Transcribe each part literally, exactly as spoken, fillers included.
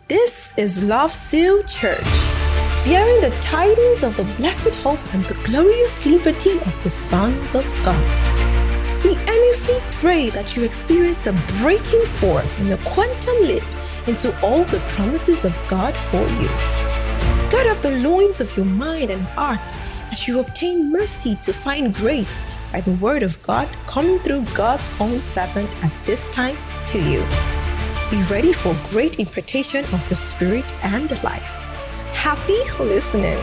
This is Love Seal Church, bearing the tidings of the blessed hope and the glorious liberty of the sons of God. We earnestly pray that you experience a breaking forth in the quantum leap into all the promises of God for you. Gird up the loins of your mind and heart as you obtain mercy to find grace by the word of God coming through God's own servant at this time to you. Be ready for great impartation of the Spirit and life. Happy listening.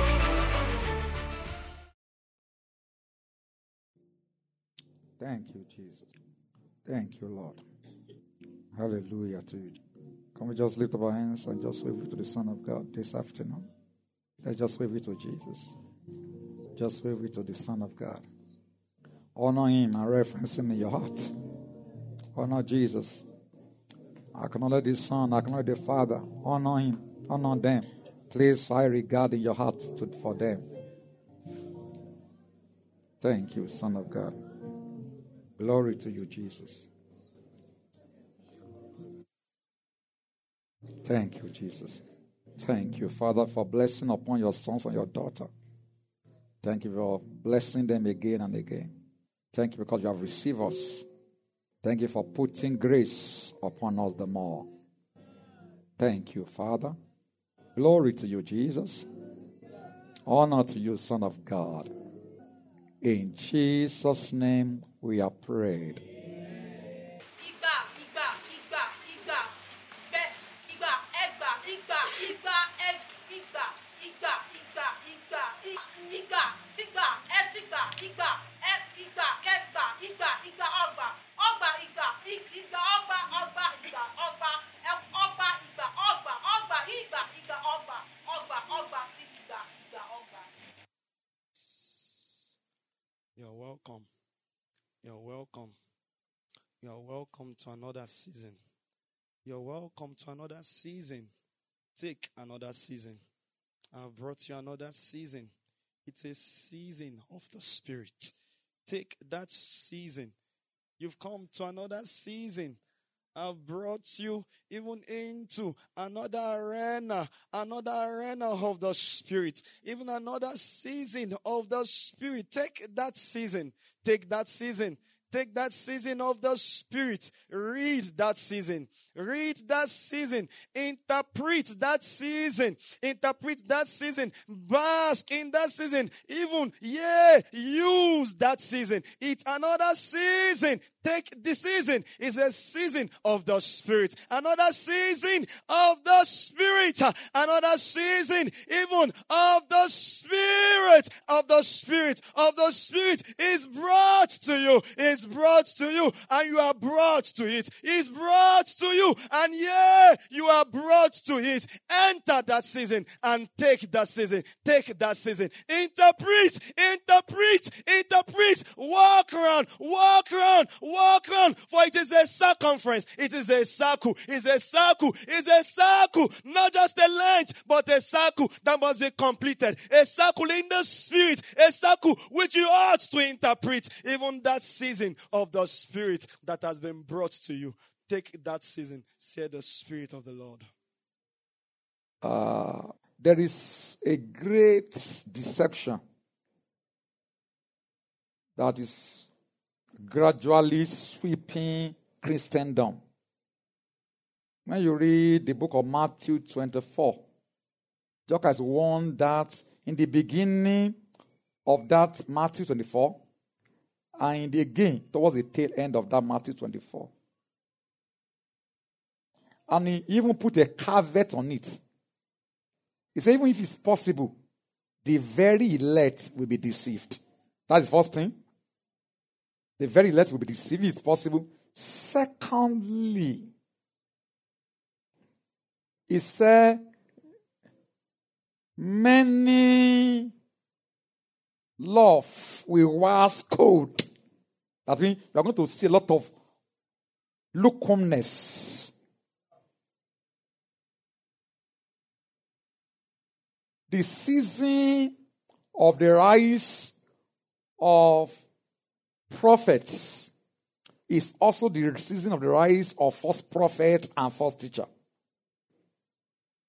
Thank you, Jesus. Thank you, Lord. Hallelujah to you. Can we just lift up our hands and just wave it to the Son of God this afternoon? Let's just wave it to Jesus. Just wave it to the Son of God. Honor him and reference him in your heart. Honor Jesus. Acknowledge the Son, acknowledge the Father. Honor him, honor them. Place high regard in your heart to, for them. Thank you, Son of God. Glory to you, Jesus. Thank you, Jesus. Thank you, Father, for blessing upon your sons and your daughter. Thank you for blessing them again and again. Thank you because you have received us. Thank you for putting grace upon us the more. Thank you, Father. Glory to you, Jesus. Honor to you, Son of God. In Jesus' name we are prayed. You're welcome. You're welcome. You're welcome to another season. You're welcome to another season. Take another season. I've brought you another season. It's a season of the Spirit. Take that season. You've come to another season. I've brought you even into another arena, another arena of the Spirit, even another season of the Spirit. Take that season. Take that season. Take that season of the Spirit. Read that season. Read that season. Interpret that season. Interpret that season. Bask in that season. Even, yeah, use that season. It's another season. Take the season. It's a season of the Spirit. Another season of the Spirit. Another season even of the Spirit. Of the Spirit. Of the Spirit is brought to you. It's brought to you. And you are brought to it. It's brought to you. And yeah, you are brought to it. Enter that season and take that season. Take that season. Interpret, interpret, interpret. Walk around, walk around, walk around. For it is a circumference. It is a circle. It's a circle. It's a circle. Not just a length, but a circle that must be completed. A circle in the Spirit. A circle which you ought to interpret. Even that season of the Spirit that has been brought to you. Take that season, say the Spirit of the Lord. Uh, there is a great deception that is gradually sweeping Christendom. When you read the book of Matthew twenty-four, Jesus has warned that in the beginning of that Matthew twenty-four, and in the again towards the tail end of that Matthew twenty-four. And he even put a caveat on it. He said, even if it's possible, the very elect will be deceived. That's the first thing. The very elect will be deceived if it's possible. Secondly, he said, many love will wax cold. That means you're going to see a lot of lukewarmness. The season of the rise of prophets is also the season of the rise of false prophet and false teacher.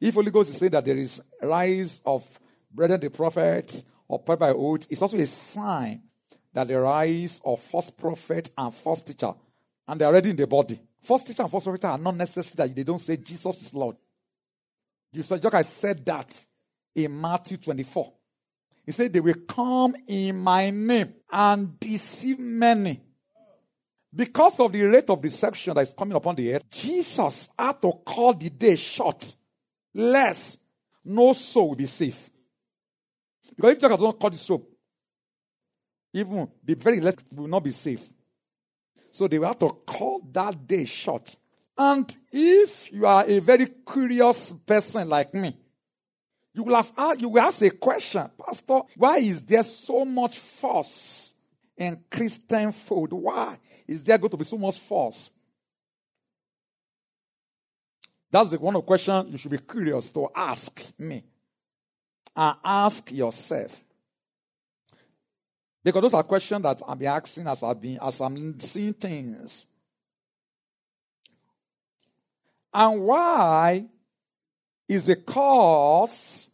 If Holy Ghost is saying that there is rise of brethren the prophets or prophet by oath, it's also a sign that the rise of false prophet and false teacher, and they are already in the body. False teacher and false prophet are not necessary that they don't say Jesus is Lord. You saw I said that in Matthew twenty-four. He said they will come in my name and deceive many. Because of the rate of deception that is coming upon the earth, Jesus had to call the day short, lest no soul will be safe. Because if Jesus does not cut the soap, even the very elect will not be safe. So they will have to call that day short. And if you are a very curious person like me, you will have you will ask a question, Pastor, why is there so much force in Christian food? Why is there going to be so much force? That's the one of the questions you should be curious to ask me. And ask yourself. Because those are questions that I've been asking as I've been as I'm seeing things. And why is because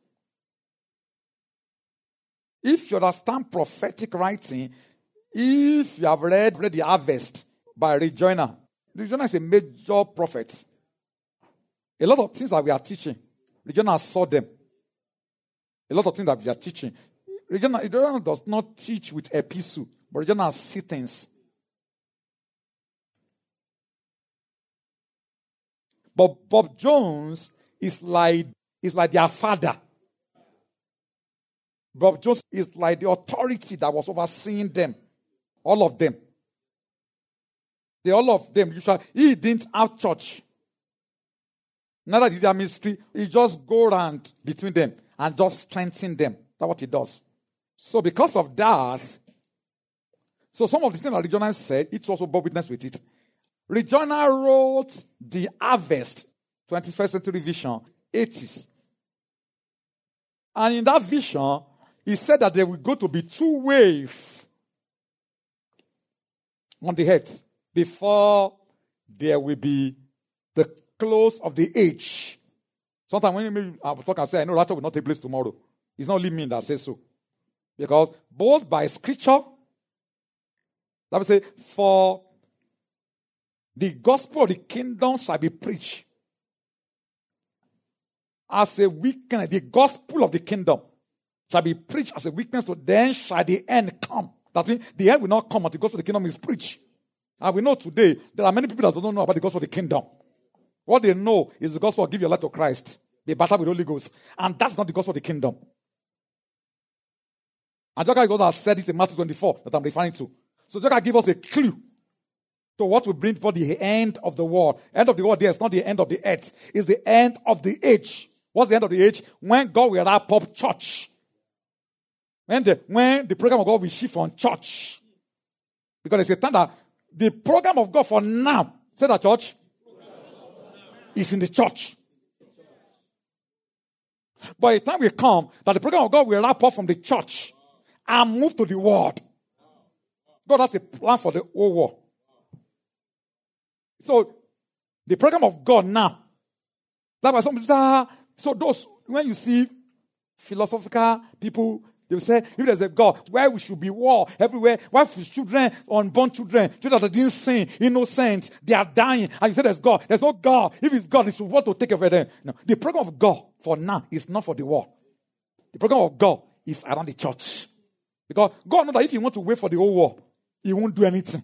if you understand prophetic writing, if you have read, read the Harvest by Rejoinder, Rejoinder is a major prophet. A lot of things that we are teaching, Rejoinder saw them. A lot of things that we are teaching. Rejoinder does not teach with epistle, but Rejoinder sees things. But Bob Jones is like, is like their father. Bob Jones is like the authority that was overseeing them. All of them. They all of them. Usually, he didn't have church. Neither did their ministry. He just go around between them and just strengthen them. That's what he does. So because of that, so some of the things that Rejoinder said, it also bore witness with it. Rejoinder wrote the Harvest, twenty-first century vision, eighties. And in that vision, he said that there will go to be two waves on the earth before there will be the close of the age. Sometimes when you I talk and say, I know rapture will not take place tomorrow. It's not only me that says so. Because both by scripture, let me say, for the gospel of the kingdom shall be preached as a witness. The gospel of the kingdom shall be preached as a witness, so then shall the end come. That means the end will not come until the gospel of the kingdom is preached. And we know today there are many people that don't know about the gospel of the kingdom. What they know is the gospel of give your life to Christ. Be battered with the Holy Ghost. And that's not the gospel of the kingdom. And God has said it in Matthew twenty-four that I'm referring to. So God give us a clue to what will bring for the end of the world. End of the world, yes, not the end of the earth. It's the end of the age. What's the end of the age? When God will wrap up church. When the, when the program of God will shift on church. Because there's a time that the program of God for now, say that church, is in the church. But a time will come that the program of God will wrap up from the church and move to the world. God has a plan for the whole world. So, the program of God now. That was some, so those, when you see philosophical people, they will say, if there's a God, why we should be war everywhere? Why should children, unborn children, children that didn't sin, innocent, they are dying. And you say there's God. There's no God. If it's God, it's what to take over them. No. The program of God for now is not for the world. The program of God is around the church. Because God knows that if you want to wait for the whole world, he won't do anything.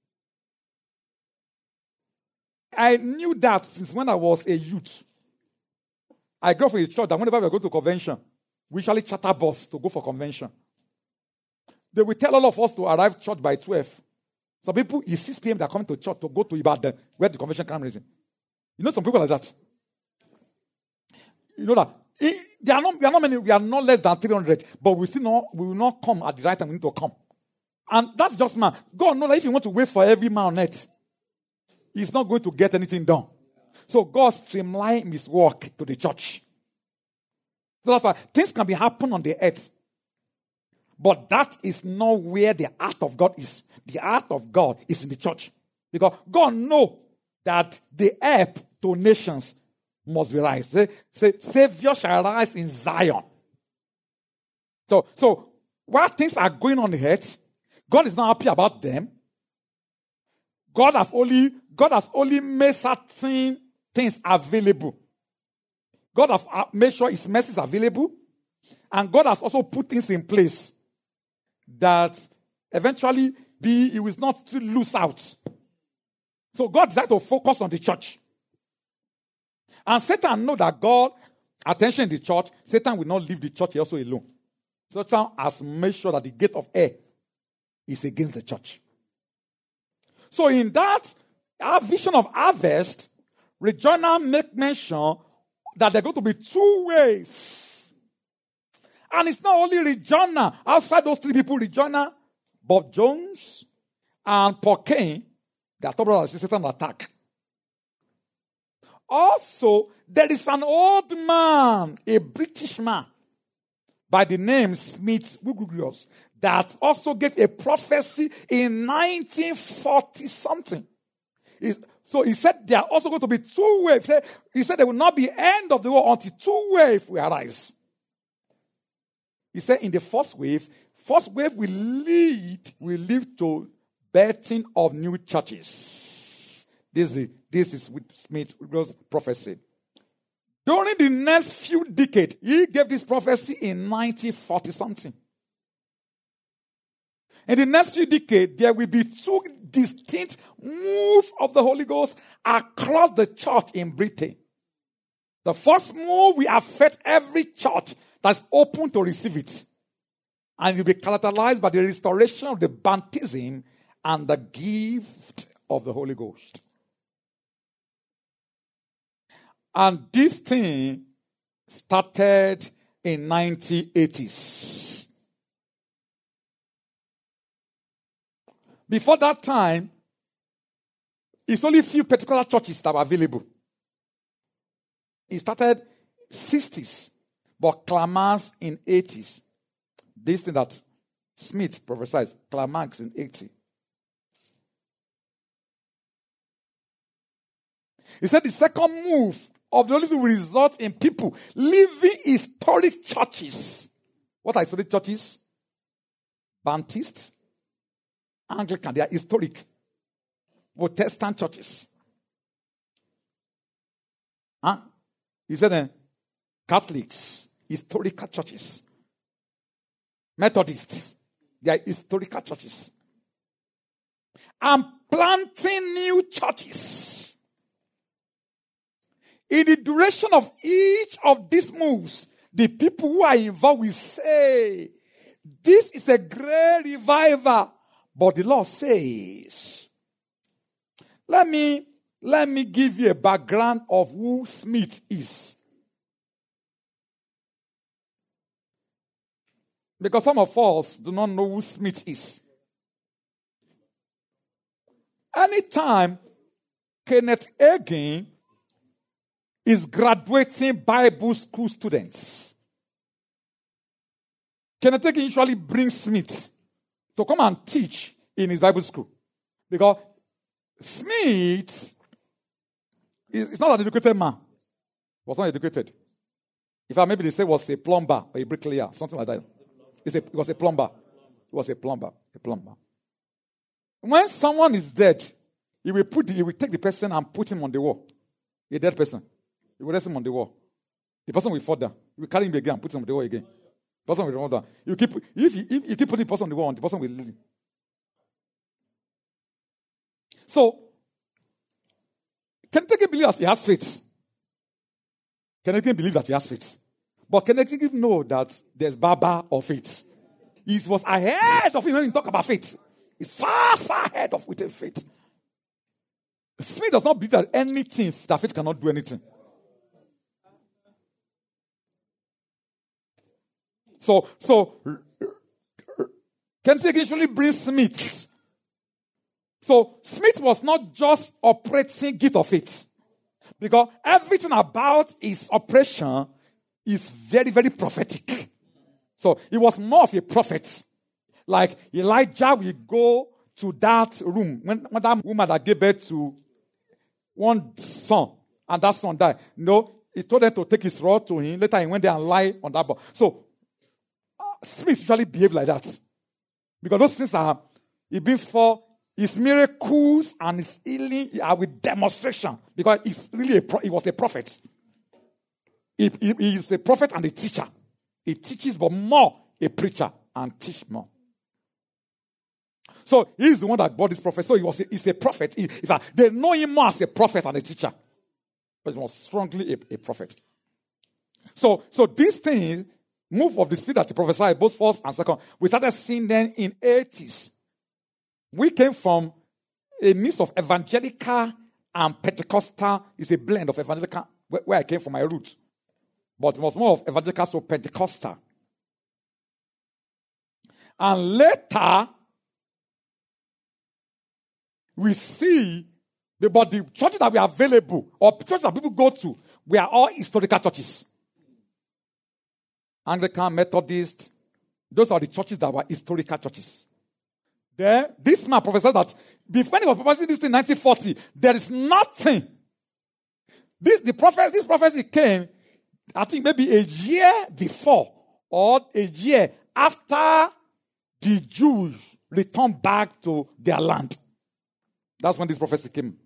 I knew that since when I was a youth. I grew up in a church that whenever we go to convention, we usually charter bus to go for convention. They will tell all of us to arrive church by twelve. Some people, it's six p.m. they're coming to church to go to Ibadan, where the convention comes in. You know some people like that. You know that. It, there are not, we are not many, we are not less than three hundred, but we still not, we will not come at the right time we need to come. And that's just man. God knows that if you want to wait for every man on earth, he's not going to get anything done. So God streamlined his work to the church. So that's why things can be happening on the earth. But that is not where the heart of God is. The heart of God is in the church. Because God knows that the help to nations must be rise. Say, say, Savior shall rise in Zion. So, so while things are going on the earth, God is not happy about them. God has only, God has only made certain things available. God has made sure His mercy is available. And God has also put things in place that eventually be, He will not still lose out. So God decided to focus on the church. And Satan knows that God, attention in the church, Satan will not leave the church also alone. Satan has made sure that the gate of air is against the church. So in that, our vision of harvest, Regina make mention that there are going to be two waves. And it's not only Regina. Outside those three people, Regina, Bob Jones, and Paul Kane, they are top brothers, Satan attack. Also, there is an old man, a British man, by the name Smith Wigglesworth, that also gave a prophecy in nineteen forty something. So he said there are also going to be two waves. He said there will not be end of the world until two waves will arise. He said in the first wave, first wave will lead, will lead to birthing of new churches. This is, this is with Smith's prophecy. During the next few decades, he gave this prophecy in nineteen forty something. In the next few decades, there will be two distinct moves of the Holy Ghost across the church in Britain. The first move will affect every church that's open to receive it. And it will be characterized by the restoration of the baptism and the gift of the Holy Ghost. And this thing started in nineteen eighties. Before that time, it's only a few particular churches that were available. It started sixties, but climax in eighties. This thing that Smith prophesied, climax in eighty. He said the second move of the Holy Spirit will result in people leaving historic churches. What are historic churches? Baptist, Anglican, they are historic. Protestant churches. Huh? He said uh, Catholics, historical churches. Methodists, they are historical churches. And planting new churches. In the duration of each of these moves, the people who are involved will say, this is a great revival. But the Lord says, let me, let me give you a background of who Smith is. Because some of us do not know who Smith is. Anytime Kenneth Hagin is graduating Bible school students, Kenneth Hagin usually brings Smith to come and teach in his Bible school. Because Smith is not an educated man. He was not educated. In fact, maybe they say was a plumber or a bricklayer, something like that. He was a plumber. He was a plumber. A plumber. When someone is dead, he will put the, he will take the person and put him on the wall. A dead person. He will rest him on the wall. The person will fall down. He will carry him again and put him on the wall again. The person will fall down. You keep if you, if you keep putting the person on the wall, the person will leave. So, Kenneth Hagin believe that he has faith. Kenneth Hagin believe that he has faith. But Kenneth Hagin know that there's Baba of faith. He was ahead of him when he talk about faith. He's far, far ahead of with faith. Smith does not believe that anything, that faith cannot do anything. So, so Kenneth Hagin usually brings Smith. So Smith was not just operating gift of faith. Because everything about his operation is very, very prophetic. So he was more of a prophet. Like Elijah will go to that room when, when that woman that gave birth to one son and that son died. No, he told them to take his rod to him. Later he went there and lied on that board. So uh, spirits usually behave like that. Because those things are, it been for his miracles and his healing are with demonstration. Because he's really a pro- he was a prophet. He, he, he is a prophet and a teacher. He teaches, but more a preacher and teach more. So he's the one that brought this prophet. So he was a, he's a prophet. He, in fact, they know him more as a prophet and a teacher. But he was strongly a, a prophet. So, so these things, move of the spirit that he prophesied, both first and second, we started seeing them in eighties. We came from a mix of evangelical and Pentecostal. It's a blend of evangelical, where, where I came from, my roots. But it was more of evangelical to Pentecostal. And later, we see, the, but the churches that were available, or churches that people go to, we are all historical churches. Anglican, Methodist, those are the churches that were historical churches. There, this man prophesied that before he was prophesying this in nineteen forty, there is nothing. This the prophet, this prophecy came, I think maybe a year before or a year after the Jews returned back to their land. That's when this prophecy came.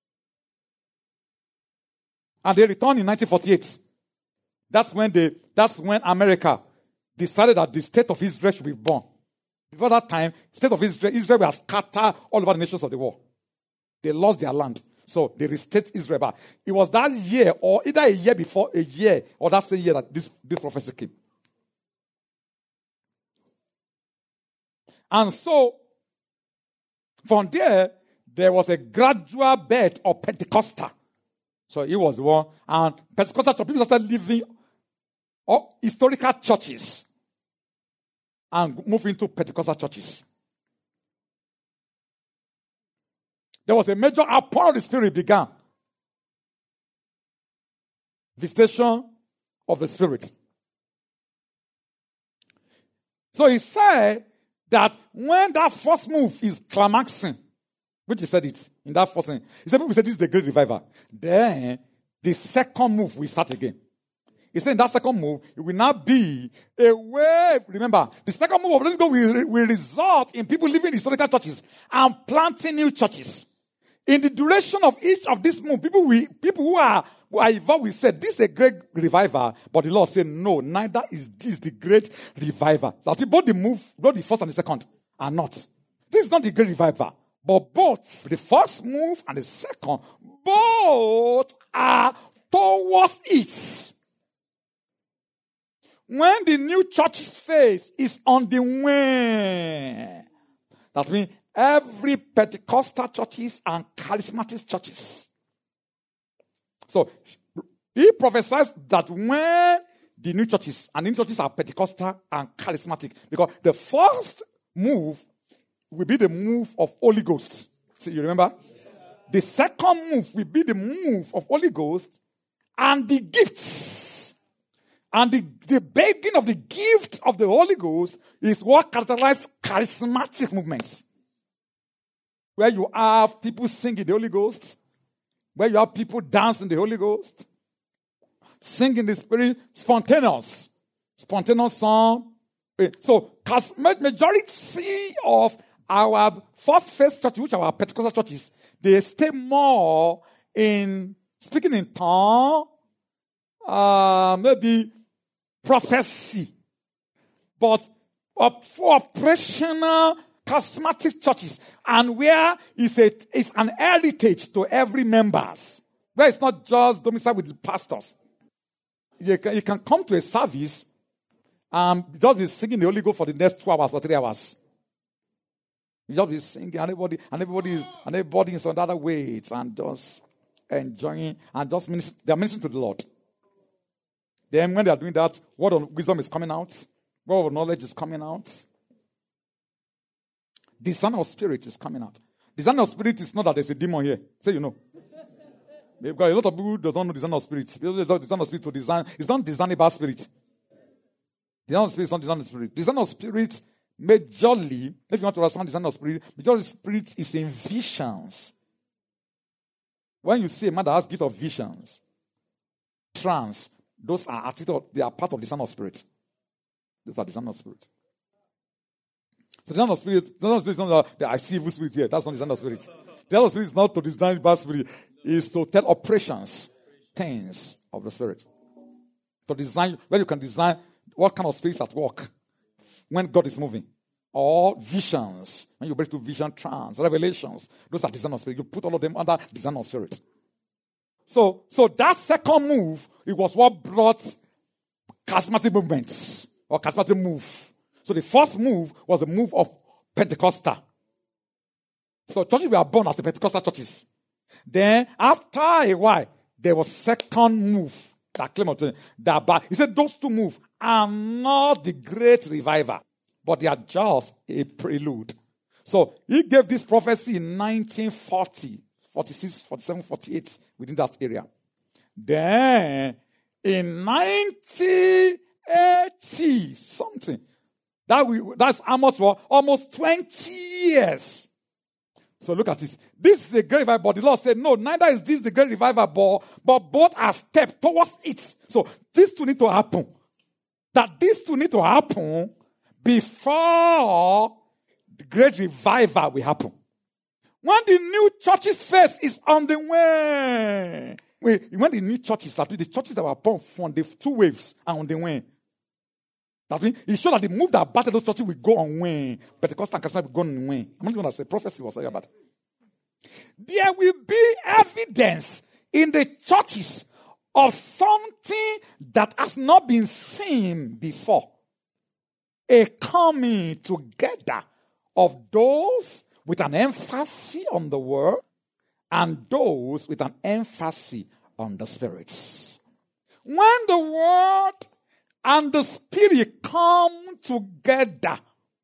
And they returned in nineteen forty-eight. That's when they, that's when America decided that the state of Israel should be born. Before that time, state of Israel, Israel was scattered all over the nations of the world. They lost their land. So they restated Israel back. It was that year, or either a year before a year, or that same year that this, this prophecy came. And so, from there, there was a gradual birth of Pentecostal. So he was the one. And Pentecostal people started living or historical churches and moving into Pentecostal churches. There was a major outpouring of the Spirit began. Visitation of the Spirit. So he said that when that first move is climaxing, which he said it in that first thing, he said people said this is the great revival. Then the second move will start again. He said in that second move, it will not be a wave. Remember, the second move of let's go will, will result in people leaving historical churches and planting new churches. In the duration of each of these moves, people will, people who are who are involved will say this is a great revival, but the Lord said no, neither is this the great revival. So both the move, both the first and the second are not. This is not the great revival. But both, the first move and the second, both are towards it. When the new church's face is on the way, that means every Pentecostal churches and charismatic churches. So, he prophesies that when the new churches, and the new churches are Pentecostal and charismatic, because the first move will be the move of Holy Ghost. See, you remember? Yes. The second move will be the move of Holy Ghost and the gifts. And the, the beginning of the gift of the Holy Ghost is what characterizes charismatic movements. Where you have people singing the Holy Ghost, where you have people dancing the Holy Ghost, singing the Spirit, spontaneous, spontaneous song. So, majority of our first phase church, which are our Pentecostal churches, they stay more in speaking in tongue, uh, maybe prophecy. But uh, for operational charismatic churches, and where it's, a, it's an heritage to every members, where it's not just domiciled with the pastors. You can, you can come to a service and just be singing the Holy Ghost for the next two hours or three hours. You just be singing, and everybody, and everybody, is, and everybody is on the other way, and just enjoying, and just minister, they're ministering to the Lord. Then when they are doing that, word of wisdom is coming out, word of knowledge is coming out. Discerning of spirit is coming out. Discerning of spirit is not that there's a demon here. Say you know. Because a lot of people don't know discerning of spirit. Discerning of spirit to design. It's not discernible spirit. Discerning of spirit is not discerning of spirit. Discerning of spirit, majorly, if you want to understand discerning of spirit, majorly spirit is in visions. When you see a man that has gift of visions, trance, those are they are part of the Son of Spirit. Those are the Son of Spirit. So the Son of Spirit, the Son of Spirit is not that I see evil spirit here. That's not the Son of Spirit. The Son of Spirit is not to design bad spirit. It's to tell operations, things of the Spirit. To design, where you can design what kind of spirits at work when God is moving. Or visions, when you break to vision, trance, revelations. Those are design of spirit. You put all of them under design of spirit. So, so that second move, it was what brought charismatic movements or charismatic move. So the first move was the move of Pentecostal. So churches were born as the Pentecostal churches. Then after a while, there was second move that came out. That back. He said those two moves are not the great revival, but they are just a prelude. So he gave this prophecy in nineteen forty, forty-six, forty-seven, forty-eight, within that area. Then in nineteen eighty something, that we that's almost for almost twenty years. So look at this. This is a great revival, but the Lord said, no, neither is this the great revival, but, but both are steps towards it. So these two need to happen. That these two need to happen before the great revival will happen. When the new church's face is on the way. When the new churches, the churches that were born from the two waves are on the way. That means it showed that the move that battled those churches will go on way. Pentecostal and Charismatic will go on way. I'm not going to say prophecy was like that. There will be evidence in the churches of something that has not been seen before. A coming together of those with an emphasis on the word and those with an emphasis on the spirits. When the word and the spirit come together,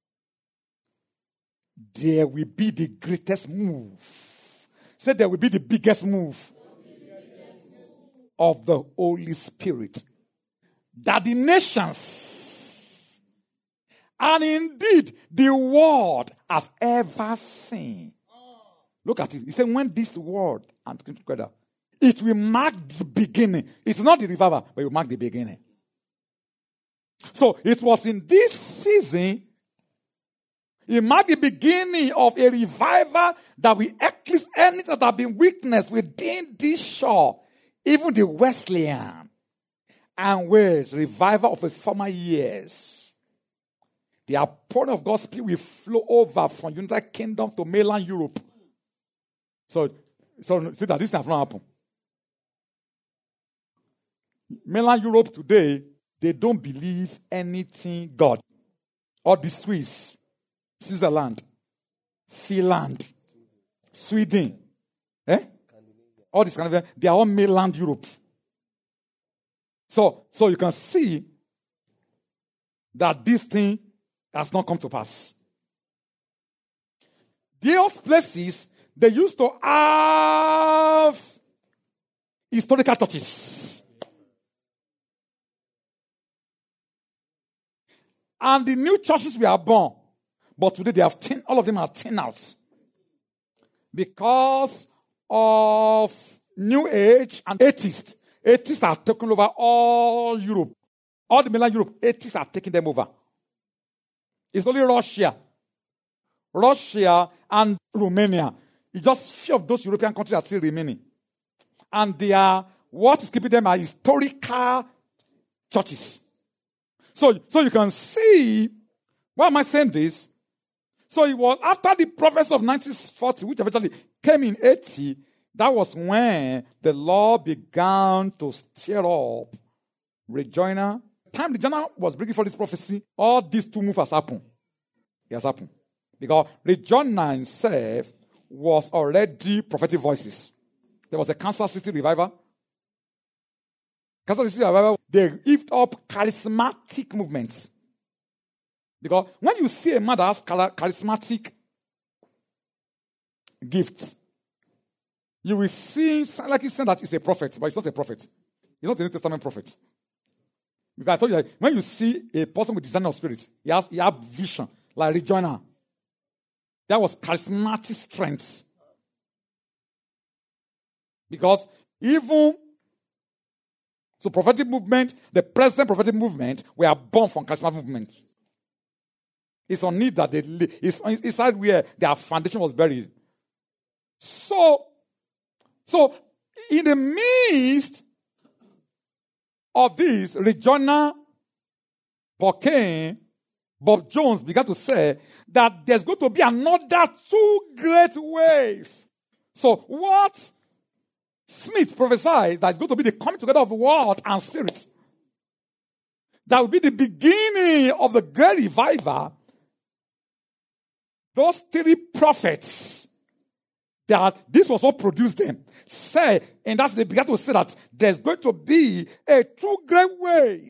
there will be the greatest move. Say there will be the biggest move of the Holy Spirit that the nations and indeed the world has ever seen. Look at it. He said, when this word and come together, it will mark the beginning. It's not the revival, but it will mark the beginning. So it was in this season, it marked the beginning of a revival that will eclipse anything that have been witnessed within this shore, even the Wesleyan and Wales revival of the former years. The outpouring of God's Spirit will flow over from United Kingdom to mainland Europe. So, so see that this has not happened. Mainland Europe today, they don't believe anything God. Or the Swiss, Switzerland, Finland, Sweden, eh? All this kind of, they are all mainland Europe. So, so you can see that this thing has not come to pass. Those places, they used to have historical churches. And the new churches were born. But today they have ten, all of them are ten out. Because of New Age and atheists. Atheists are taking over all Europe. All the mainland Europe, atheists are taking them over. It's only Russia. Russia and Romania. It's just few of those European countries that still remaining. And they are, what is keeping them are historical churches. So, so you can see, why am I saying this? So it was after the prophecy of nineteen forty, which eventually came in eighty, that was when the Lord began to stir up Rejoiner. Time Rejoiner was bringing for this prophecy, all these two moves has happened. It has happened. Because Rejoiner himself was already prophetic voices. There was a Kansas City revival. Kansas City revival, they lift up charismatic movements. Because when you see a man that has charismatic gifts, you will see, like he's saying that he's a prophet, but he's not a prophet. He's not a New Testament prophet. Because I told you, that when you see a person with discerning of spirit, he has, he has vision, like Rejoiner. That was charismatic strength. Because even So prophetic movement, the present prophetic movement, we are born from charismatic movement. It's on it that they live. It's inside where their foundation was buried. So, so in the midst of this, Regina, Paul Cain, Bob Jones began to say that there's going to be another two great wave. So what Smith prophesied that it's going to be the coming together of word and spirit. That will be the beginning of the great revival. Those three prophets, that this was what produced them, say, and that's they began to say that there's going to be a true great wave.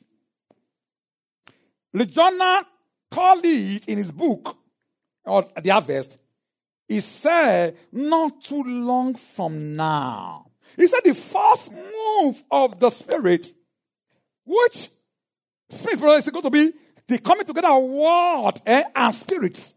Regina called it in his book, or the harvest, he said, not too long from now. He said the first move of the Spirit, which Smith brother is going to be the coming together of word eh, and spirit.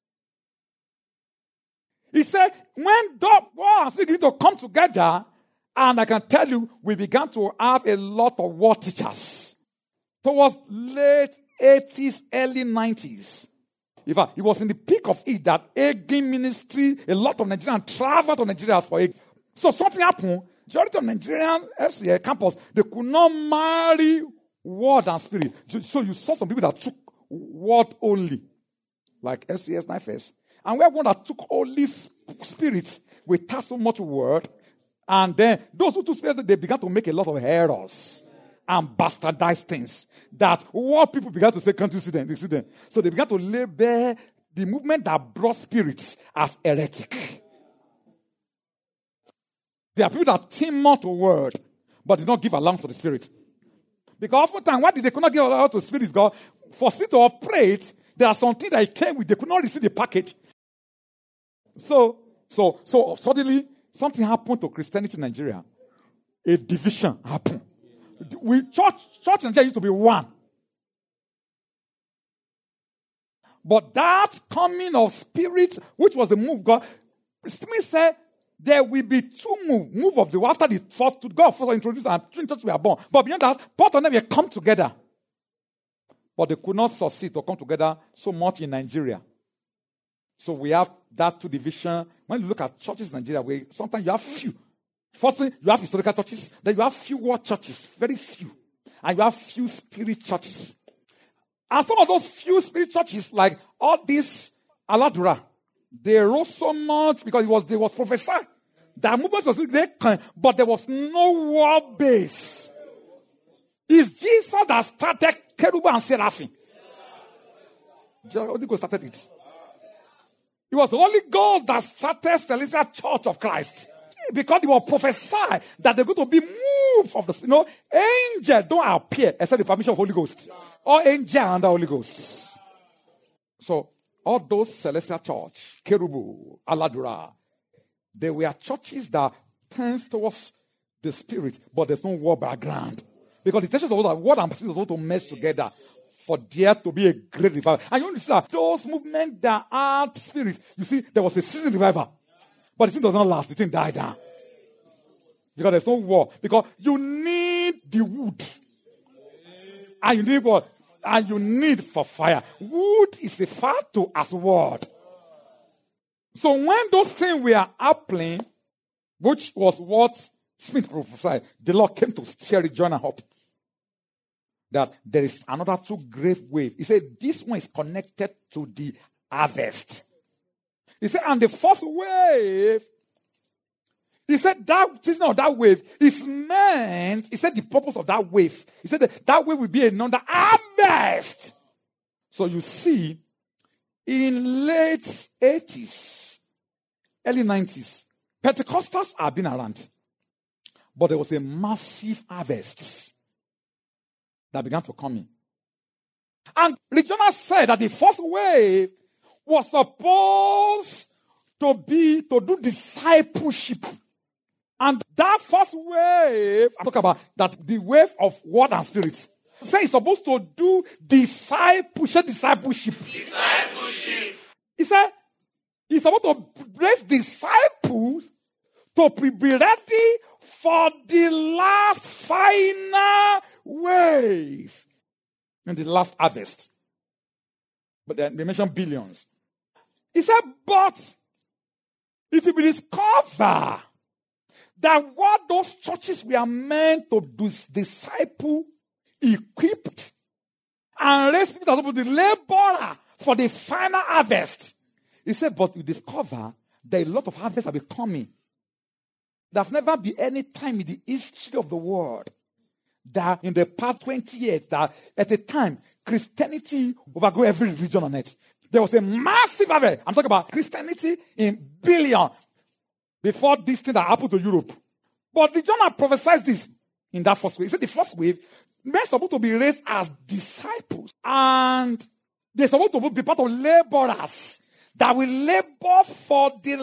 He said, when the word and spirit begin to come together, and I can tell you, we began to have a lot of word teachers. Towards late eighties, early nineties. In fact, it was in the peak of it that Agin ministry, a lot of Nigerians traveled to Nigeria for it. So something happened. Majority of Nigerian F C A campus, they could not marry word and spirit. So you saw some people that took word only, like F C S, N I F S. And we have one that took only spirit. We touched so much word. And then those who took spirit, they began to make a lot of errors and bastardize things. That what people began to say, can't you see them? You see them? So they began to label the movement that brought spirits as heretic. There are people that team more to word, but did not give allowance to the spirit. Because oftentimes, why did they could not give allowance to the spirit? God, for spirit to operate, there are something that it came with. They could not receive the package. So, so, so suddenly, something happened to Christianity in Nigeria. A division happened. We church, church in Nigeria used to be one. But that coming of spirit, which was the move of God, Smith said, there will be two move, move of the after the first to God first introduced and two churches were born. But beyond that, both of them will come together. But they could not succeed to come together so much in Nigeria. So we have that two division. When you look at churches in Nigeria, we sometimes you have few. Firstly, you have historical churches, then you have few word churches, very few. And you have few spirit churches. And some of those few spirit churches, like all these Aladura, they rose so much because it was they was prophesied. The movement was they can, but there was no word base. It's Jesus that started Cherubim and Seraphim. The Holy Ghost started it. It was the Holy Ghost that started Celestial Church of Christ. Because it was prophesied that they're going to be moved of the Spirit. You know, angels don't appear except the permission of Holy Ghost. Or angel and the Holy Ghost. So, all those celestial church, Kerubu, Aladura, they were churches that tends towards the Spirit, but there's no word background. Because the teachers of that word and spirit was going to mess together for there to be a great revival. And you understand, those movements that are spirit, you see, there was a season revival. But the thing does not last. The thing died down. Because there's no war. Because you need the wood. And you need what? And you need for fire. Wood is referred to as word. So when those things were happening, which was what Smith prophesied, the Lord came to stir Regina up. That there is another two great wave. He said this one is connected to the harvest. He said, and the first wave, he said that season of that wave is meant, he said the purpose of that wave, he said that, that wave will be another harvest. So you see, in late eighties, early nineties, Pentecostals have been around. But there was a massive harvest that began to come in. And Regina said that the first wave was supposed to be, to do discipleship. And that first wave, I'm talking about that the wave of word and spirit. Say it's supposed to do discipleship, discipleship. Discipleship. He said, he's supposed to raise disciples to be ready for the last final wave and the last harvest. But then they mentioned billions. He said, but it will be discovered that what those churches were meant to do, disciple, equipped, and raise people that will be the laborer for the final harvest. He said, but we discover that a lot of harvests are coming. There's never been any time in the history of the world that in the past twenty years, that at a time, Christianity overgrew every religion on earth. There was a massive harvest. I'm talking about Christianity in billion before this thing that happened to Europe. But the John prophesied this in that first wave. He said the first wave, men are supposed to be raised as disciples. And they're supposed to be part of laborers that will labor for the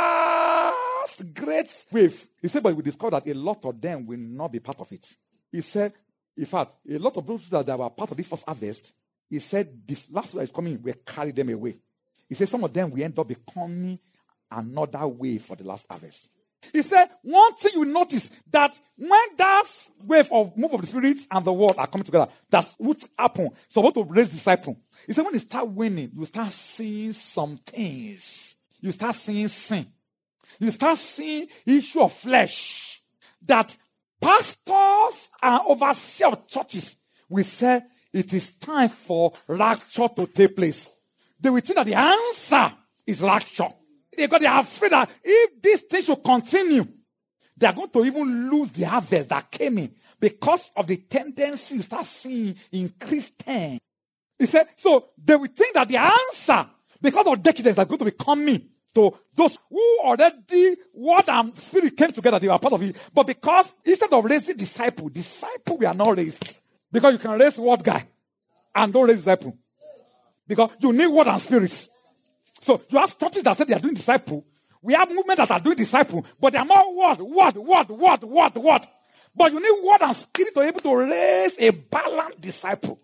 last great wave. He said, but we discovered that a lot of them will not be part of it. He said, in fact, a lot of those that were part of the first harvest, he said, this last wave is coming, we'll carry them away. He said, some of them will end up becoming another wave for the last harvest. He said, one thing you notice, that when that wave of move of the Spirit and the word are coming together, that's what happened. So what to raise disciples? He said, when you start winning, you start seeing some things. You start seeing sin. You start seeing issue of flesh. That pastors and overseers of churches will say, it is time for rapture to take place. They will think that the answer is rapture. Because they are afraid that if this thing should continue, they are going to even lose the harvest that came in because of the tendency you start seeing in Christians. He said, so they will think that the answer, because of decadence, are going to be coming to those who already, word and spirit came together, they were part of it. But because instead of raising disciple, disciple we are not raised. Because you can raise word guy and don't raise disciple. Because you need word and spirits. So you have churches that say they are doing disciple. We have movements that are doing disciple, but they are more word, word, word, word, word, word. But you need word and spirit to be able to raise a balanced disciple.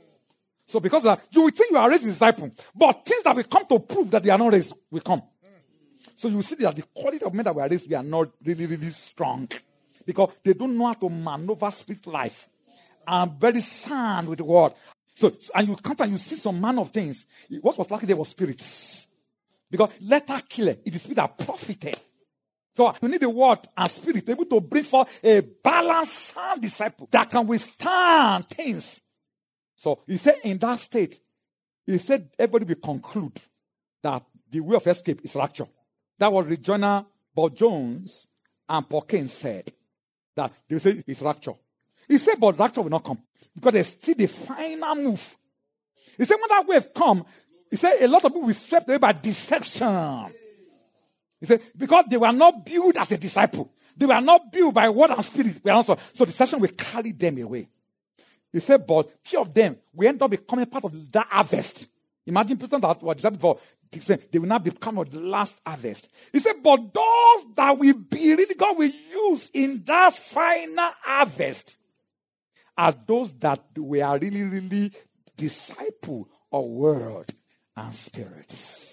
So because uh, you will think you are raising disciple, but things that will come to prove that they are not raised will come. So you see that the quality of men that we are raised, we are not really, really strong. Because they don't know how to maneuver spirit life. And very sound with the word. So, and you count and you see some man of things. What was lacking there was spirits. Because letter killer, it is spirit that profited. So you need the word and spirit to be able to bring forth a balanced sound disciple that can withstand things. So he said in that state, he said everybody will conclude that the way of escape is rapture. That was Rejoinder Bob Jones and Paul Kane said that they will say it's rapture. He said, but rapture will not come because there's still the final move. He said, when that wave come, he said a lot of people will be swept away by deception. He said, because they were not built as a disciple. They were not built by word and spirit. So, so deception will carry them away. He said, but few of them will end up becoming part of that harvest. Imagine people that were discipled before, they will not become of the last harvest. He said, but those that will be really God will use in that final harvest are those that were really, really disciple of word and spirit.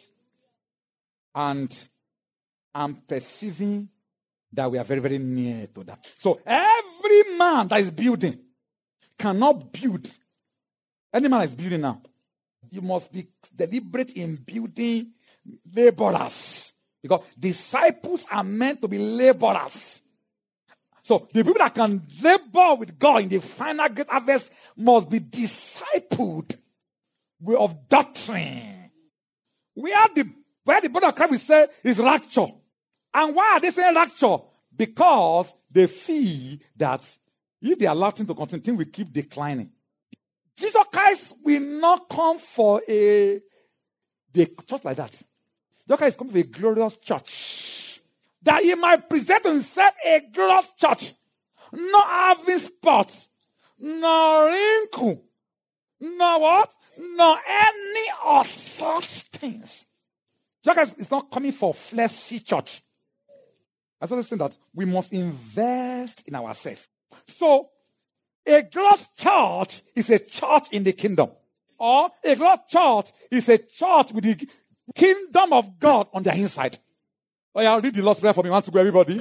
And I'm perceiving that we are very, very near to that. So every man that is building cannot build. Any man that is building now, you must be deliberate in building laborers. Because disciples are meant to be laborers. So the people that can labor with God in the final great harvest must be discipled of doctrine. Where the where the body of Christ will say is rapture. And why are they saying rapture? Because they feel that if they allow things to continue, things will keep declining. Jesus Christ will not come for a the church like that. Jesus Christ is coming for a glorious church. That he might present himself a glorious church, not having spots, nor wrinkle, nor what, nor any of such things. Jesus Christ is not coming for fleshy church. I was saying that we must invest in ourselves. So, a glorious church is a church in the kingdom. Or a glorious church is a church with the kingdom of God on their inside. Oh, yeah, read the Lord's Prayer for me. Want to go, everybody?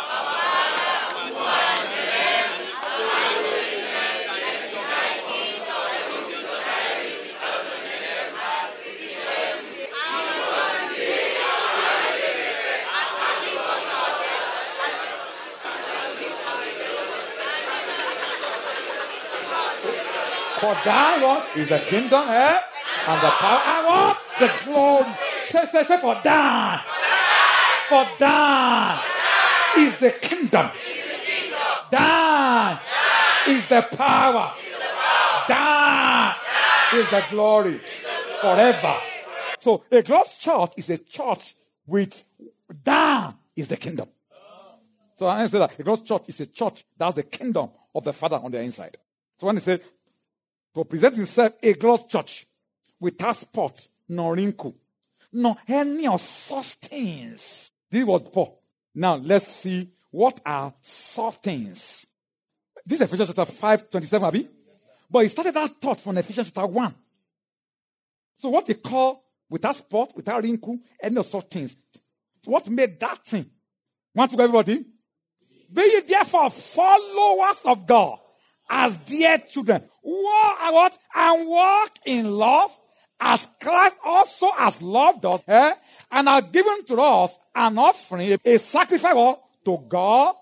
For thine what is the kingdom, eh? And the power, and what? The glory. Say, say, say, for thine. For thine is the kingdom. Thine is the power. Thine is the glory. Forever. So a glorious church is a church with thine is the kingdom. So I say that a glorious church is a church that has the kingdom of the Father on the inside. So when they say to present himself a glorious church without spot, nor wrinkle, nor any of such things. This was Paul. Now let's see what are such things. This is Ephesians chapter five, twenty-seven, Abi. But he started that thought from Ephesians chapter one. So what he call without spot, without wrinkle, any of such things. What made that thing? Want to go, everybody? Be ye therefore followers of God as dear children. Walk, what? And walk in love as Christ also has loved us, eh? And has given to us an offering, a sacrifice what? To God.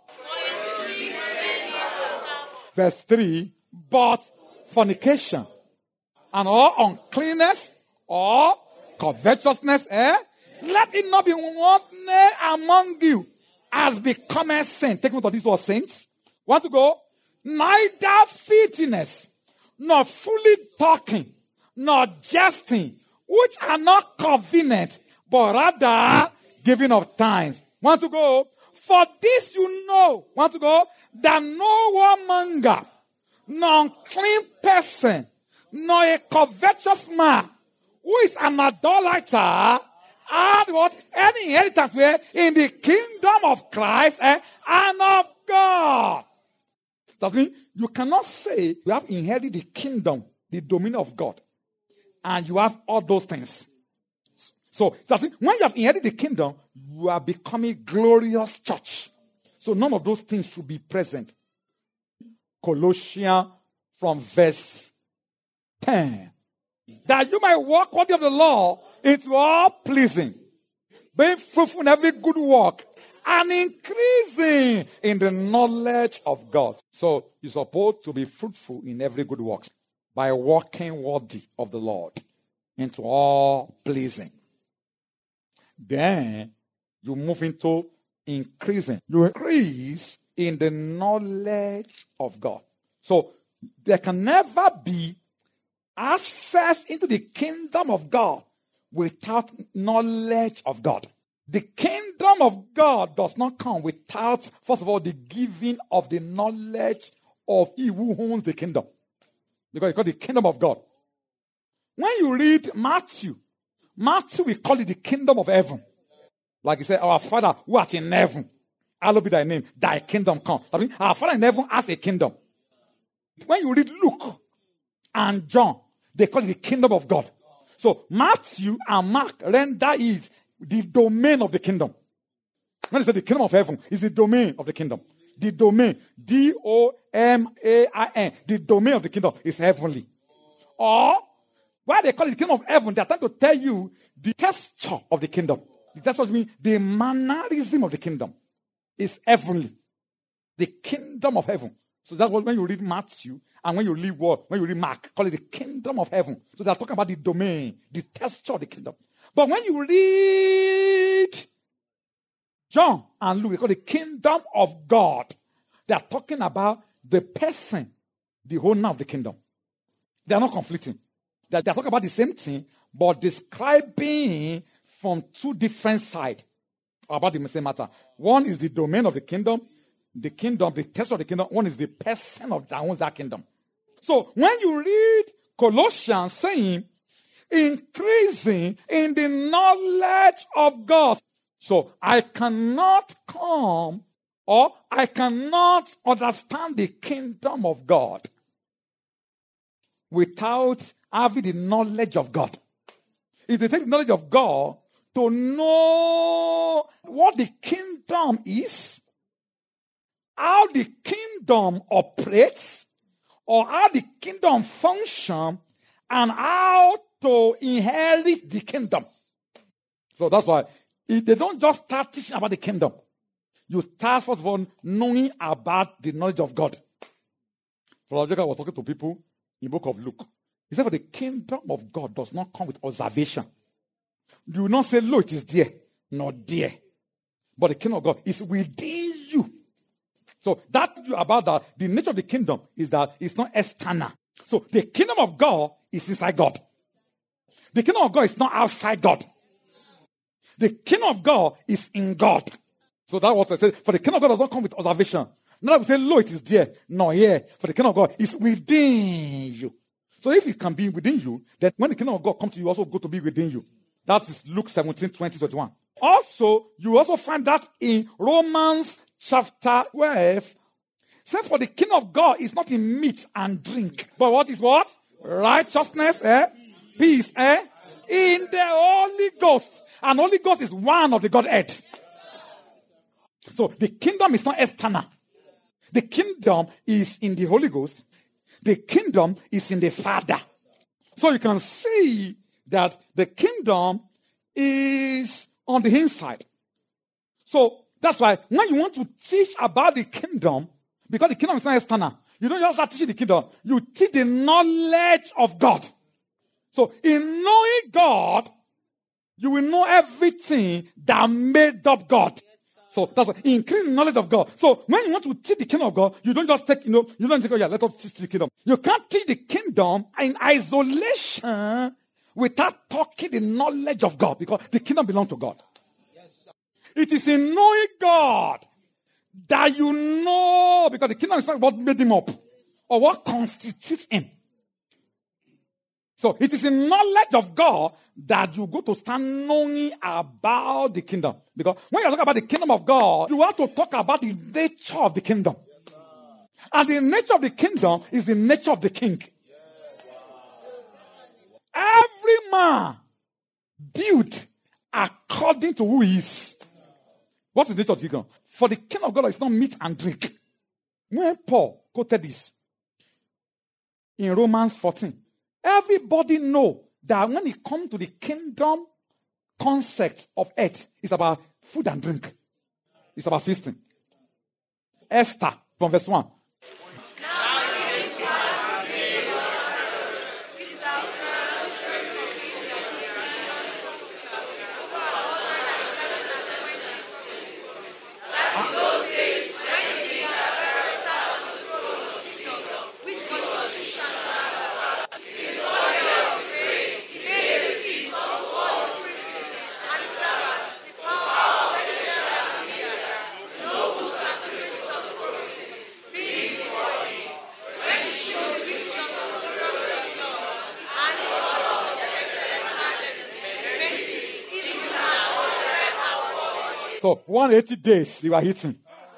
Verse three, but fornication and all uncleanness or covetousness, eh? Let it not be once nay among you as becometh saint. Take note of these words, saints. Want to go? Neither filthiness, nor fully talking, nor jesting, which are not convenient, but rather giving of thanks. Want to go? For this you know, want to go? That no warmonger, nor unclean person, nor a covetous man, who is an idolater, had what? Any inheritance where? In the kingdom of Christ eh, and of God. That means you cannot say you have inherited the kingdom, the dominion of God, and you have all those things. So that means when you have inherited the kingdom, you are becoming glorious church. So none of those things should be present. Colossians from verse ten. That you might walk worthy of the law into all pleasing, being fruitful in every good work, and increasing in the knowledge of God. So you're supposed to be fruitful in every good work by walking worthy of the Lord into all pleasing. Then you move into increasing. You increase in the knowledge of God. So there can never be access into the kingdom of God without knowledge of God. The kingdom of God does not come without, first of all, the giving of the knowledge of he who owns the kingdom. Because it's called the kingdom of God. When you read Matthew, Matthew, we call it the kingdom of heaven. Like he said, our Father who art in heaven, hallowed be thy name, thy kingdom come. I mean, our Father in heaven has a kingdom. When you read Luke and John, they call it the kingdom of God. So Matthew and Mark render it the domain of the kingdom. When they say the kingdom of heaven is the domain of the kingdom. The domain, D O M A I N, the domain of the kingdom is heavenly. Or, why they call it the kingdom of heaven, they're trying to tell you the texture of the kingdom. That's what I mean. The mannerism of the kingdom is heavenly. The kingdom of heaven. So that's what when you read Matthew and when you read what when you read Mark, call it the kingdom of heaven. So they're talking about the domain, the texture of the kingdom. But when you read John and Luke, they call it the kingdom of God. They are talking about the person, the owner of the kingdom. They are not conflicting. They are, they are talking about the same thing, but describing from two different sides about the same matter. One is the domain of the kingdom, the kingdom, the test of the kingdom. One is the person of that owns that kingdom. So when you read Colossians saying, increasing in the knowledge of God. So I cannot come or I cannot understand the kingdom of God without having the knowledge of God. If they take the knowledge of God to know what the kingdom is, how the kingdom operates, or how the kingdom functions, and how to inherit the kingdom. So that's why if they don't just start teaching about the kingdom. You start, first of all, knowing about the knowledge of God. For Jacob was talking to people in the book of Luke. He said, for the kingdom of God does not come with observation. You will not say, lo, it is there, not there. But the kingdom of God is within you. So that about that, the nature of the kingdom is that it's not external. So the kingdom of God is inside God. The kingdom of God is not outside God. The kingdom of God is in God. So that's what I said. For the kingdom of God does not come with observation. Not that we say, lo, it is there. No, yeah. For the kingdom of God is within you. So if it can be within you, then when the kingdom of God comes to you, also go to be within you. That is Luke seventeen, twenty, twenty-one. Also, you also find that in Romans chapter twelve. Say, for the kingdom of God is not in meat and drink. But what is what? Righteousness, eh? Peace, eh? In the Holy Ghost. And Holy Ghost is one of the Godhead. So the kingdom is not external. The kingdom is in the Holy Ghost. The kingdom is in the Father. So you can see that the kingdom is on the inside. So that's why when you want to teach about the kingdom, because the kingdom is not external, you don't just start teaching the kingdom. You teach the knowledge of God. So in knowing God, you will know everything that made up God. So that's why increase the knowledge of God. So when you want to teach the kingdom of God, you don't just take, you know, you don't take, oh yeah, let us teach the kingdom. You can't teach the kingdom in isolation without talking the knowledge of God, because the kingdom belongs to God. Yes, it is in knowing God that you know, because the kingdom is not what made him up or what constitutes him. So it is in knowledge of God that you go to start knowing about the kingdom. Because when you talk about the kingdom of God, you have to talk about the nature of the kingdom. Yes, and the nature of the kingdom is the nature of the king. Yes. Every man built according to who he is. What's the nature of the kingdom? For the kingdom of God is not meat and drink. When Paul quoted this in Romans fourteen, everybody know that when it comes to the kingdom concept of earth, it's about food and drink. It's about feasting. Esther, from verse one. So, one hundred eighty days they were eating.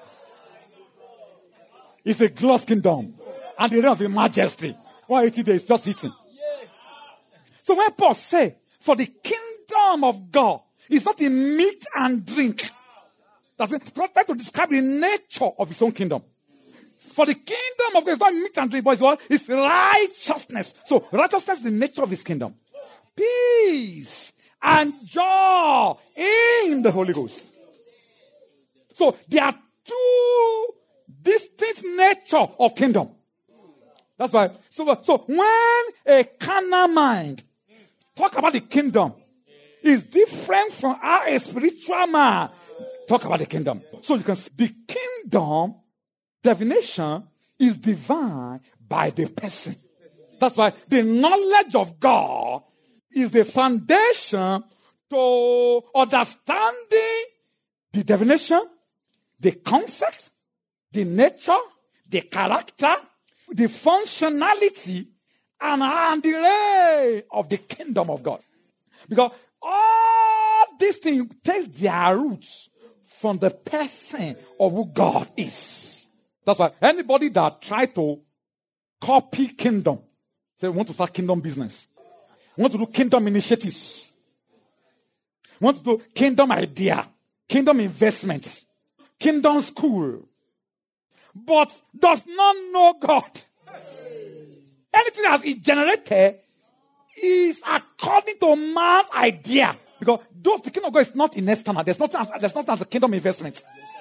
It's a glorious kingdom. And the reign of a majesty. one hundred eighty days just eating. So when Paul said, for the kingdom of God is not in meat and drink. That's it. Try to describe the nature of his own kingdom. For the kingdom of God is not meat and drink, but it's what? It's righteousness. So righteousness is the nature of his kingdom. Peace and joy in the Holy Ghost. So there are two distinct nature of kingdom. That's why. So, so when a carnal mind talk about the kingdom, is different from how a spiritual man talk about the kingdom. So you can see the kingdom definition is divine by the person. That's why the knowledge of God is the foundation to understanding the definition, the concept, the nature, the character, the functionality, and, and the reign of the kingdom of God. Because all these things take their roots from the person of who God is. That's why anybody that try to copy kingdom, say we want to start kingdom business, we want to do kingdom initiatives, We want to do kingdom idea, kingdom investment, kingdom school, but does not know God. Anything that is generated is according to man's idea. Because those, the kingdom of God is not in external. There's nothing, there's nothing as a kingdom investment.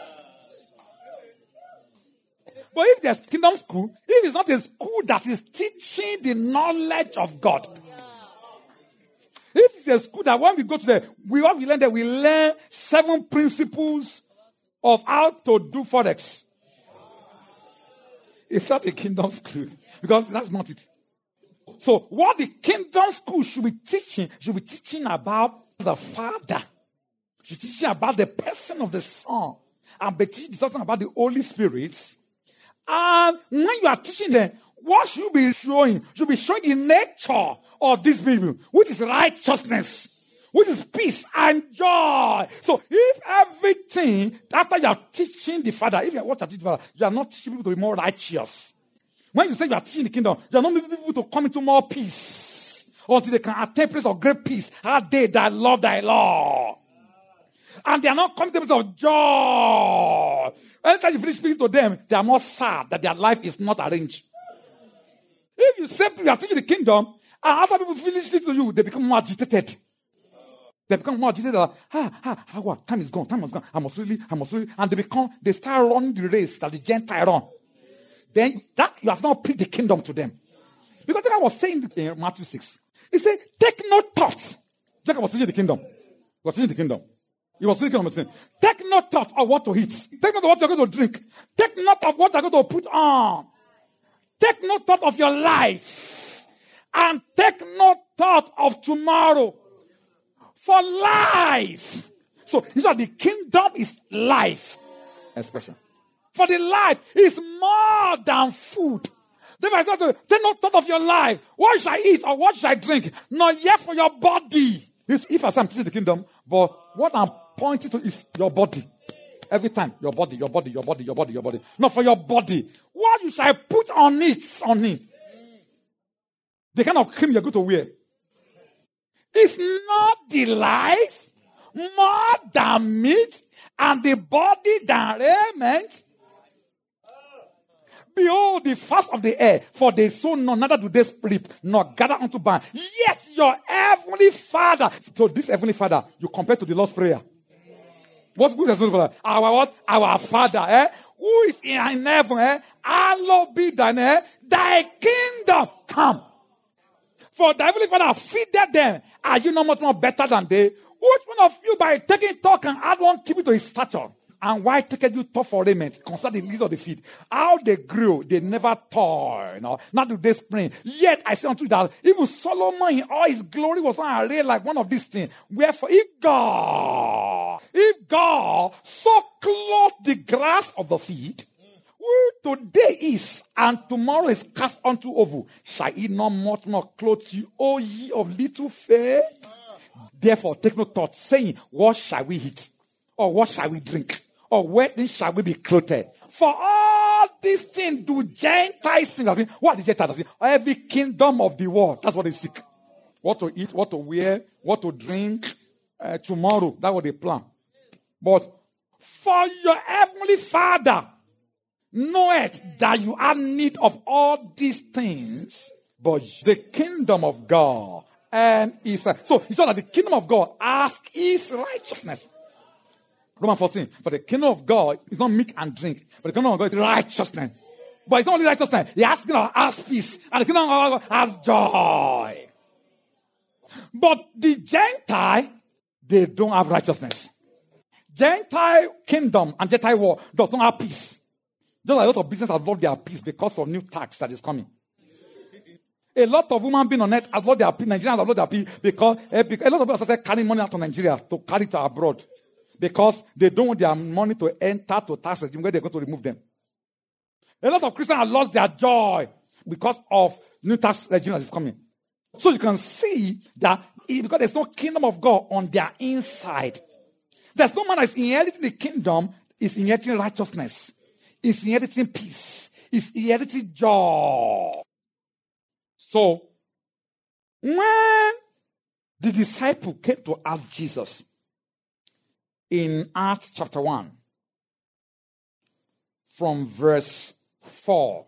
But if there's kingdom school, if it's not a school that is teaching the knowledge of God, if it's a school that when we go to the, we what we learn that we learn seven principles of how to do forex. It's not a kingdom school because that's not it. So what the kingdom school should be teaching, should be teaching about the Father. Should be teaching about the person of the Son. And be teaching something about the Holy Spirit. And when you are teaching them, what should you be showing? You should be showing the nature of this people, which is righteousness, which is peace and joy. So if everything, after you are teaching the Father, if you are what you are teaching the Father, you are not teaching people to be more righteous. When you say you are teaching the kingdom, you are not making people to come into more peace until they can attain place of great peace. Are they that love thy law? And they are not coming to a place of joy. Anytime you finish speaking to them, they are more sad that their life is not arranged. If you say you are teaching the kingdom, and after people finish listening to you, they become more agitated. They become more agitated. Like, ah, ah, ah, what? Time is gone. Time is gone. I must really, I must really. And they become, they start running the race that the Gentile run. Then that you have not preached the kingdom to them. Because like I was saying in Matthew six, he said, take no thought. Jacob was teaching the kingdom. He was teaching the kingdom. He was teaching the kingdom. Take no thought of what to eat. Take no thought of what you're going to drink. Take no thought of what you're going to put on. Take no thought of your life. And take no thought of tomorrow. For life. So, you know, the kingdom is life. Expression. For the life is more than food. Therefore, I said, take no thought of your life. What shall I eat or what shall I drink? Not yet for your body. If, if I say I'm teaching the kingdom, but what I'm pointing to is your body. Every time, your body, your body, your body, your body, your body. Not for your body. What you shall put on it, on it. The kind of cream you're going to wear. Is not the life more than meat and the body than raiment? Behold, the first of the air, for they sow not, neither do they reap, nor gather unto barn. Yet your heavenly Father. So this heavenly Father, you compare to the Lord's Prayer. What's good as Father? Our what? Our Father, eh? Who is in heaven, eh? Hallowed be thy name. Thy kingdom come. For thy heavenly Father feedeth them. Are you not much more better than they? Which one of you by taking thought can add one cubit to his stature? And why take you thought for raiment? Consider the leaves of the field. How they grew, they never toil. You know? Not do they spring. Yet I say unto you that even Solomon in all his glory was not arrayed like one of these things. Wherefore, if God, if God so clothed the grass of the field, who today is and tomorrow is cast unto oval, shall he not much more clothe you, O ye of little faith? Therefore, take no thought, saying, what shall we eat? Or what shall we drink? Or wherein shall we be clothed? For all these things do Gentiles seek. What are the Gentiles seek? Every kingdom of the world. That's what they seek. What to eat, what to wear, what to drink. Uh, tomorrow, that's what they plan. But for your heavenly Father knoweth that you have need of all these things, but the kingdom of God and his. So he said that the kingdom of God ask his righteousness. Romans fourteen. For the kingdom of God is not meat and drink, but the kingdom of God is righteousness. But it's not only righteousness. He has, you know, has peace. And the kingdom of God has joy. But the Gentile, they don't have righteousness. Gentile kingdom and Gentile war does not have peace. Just like a lot of business have lost their peace because of new tax that is coming. A lot of women being on net have lost their peace. Nigerians have lost their peace because, eh, because a lot of people started carrying money out of Nigeria to carry to abroad. Because they don't want their money to enter to tax regime where they're going to remove them. A lot of Christians have lost their joy because of new tax regime that is coming. So you can see that because there's no kingdom of God on their inside. There's no man that is inheriting the kingdom, is inheriting righteousness, is inheriting peace, is inheriting joy. So, when the disciple came to ask Jesus, in Acts chapter one, from verse four.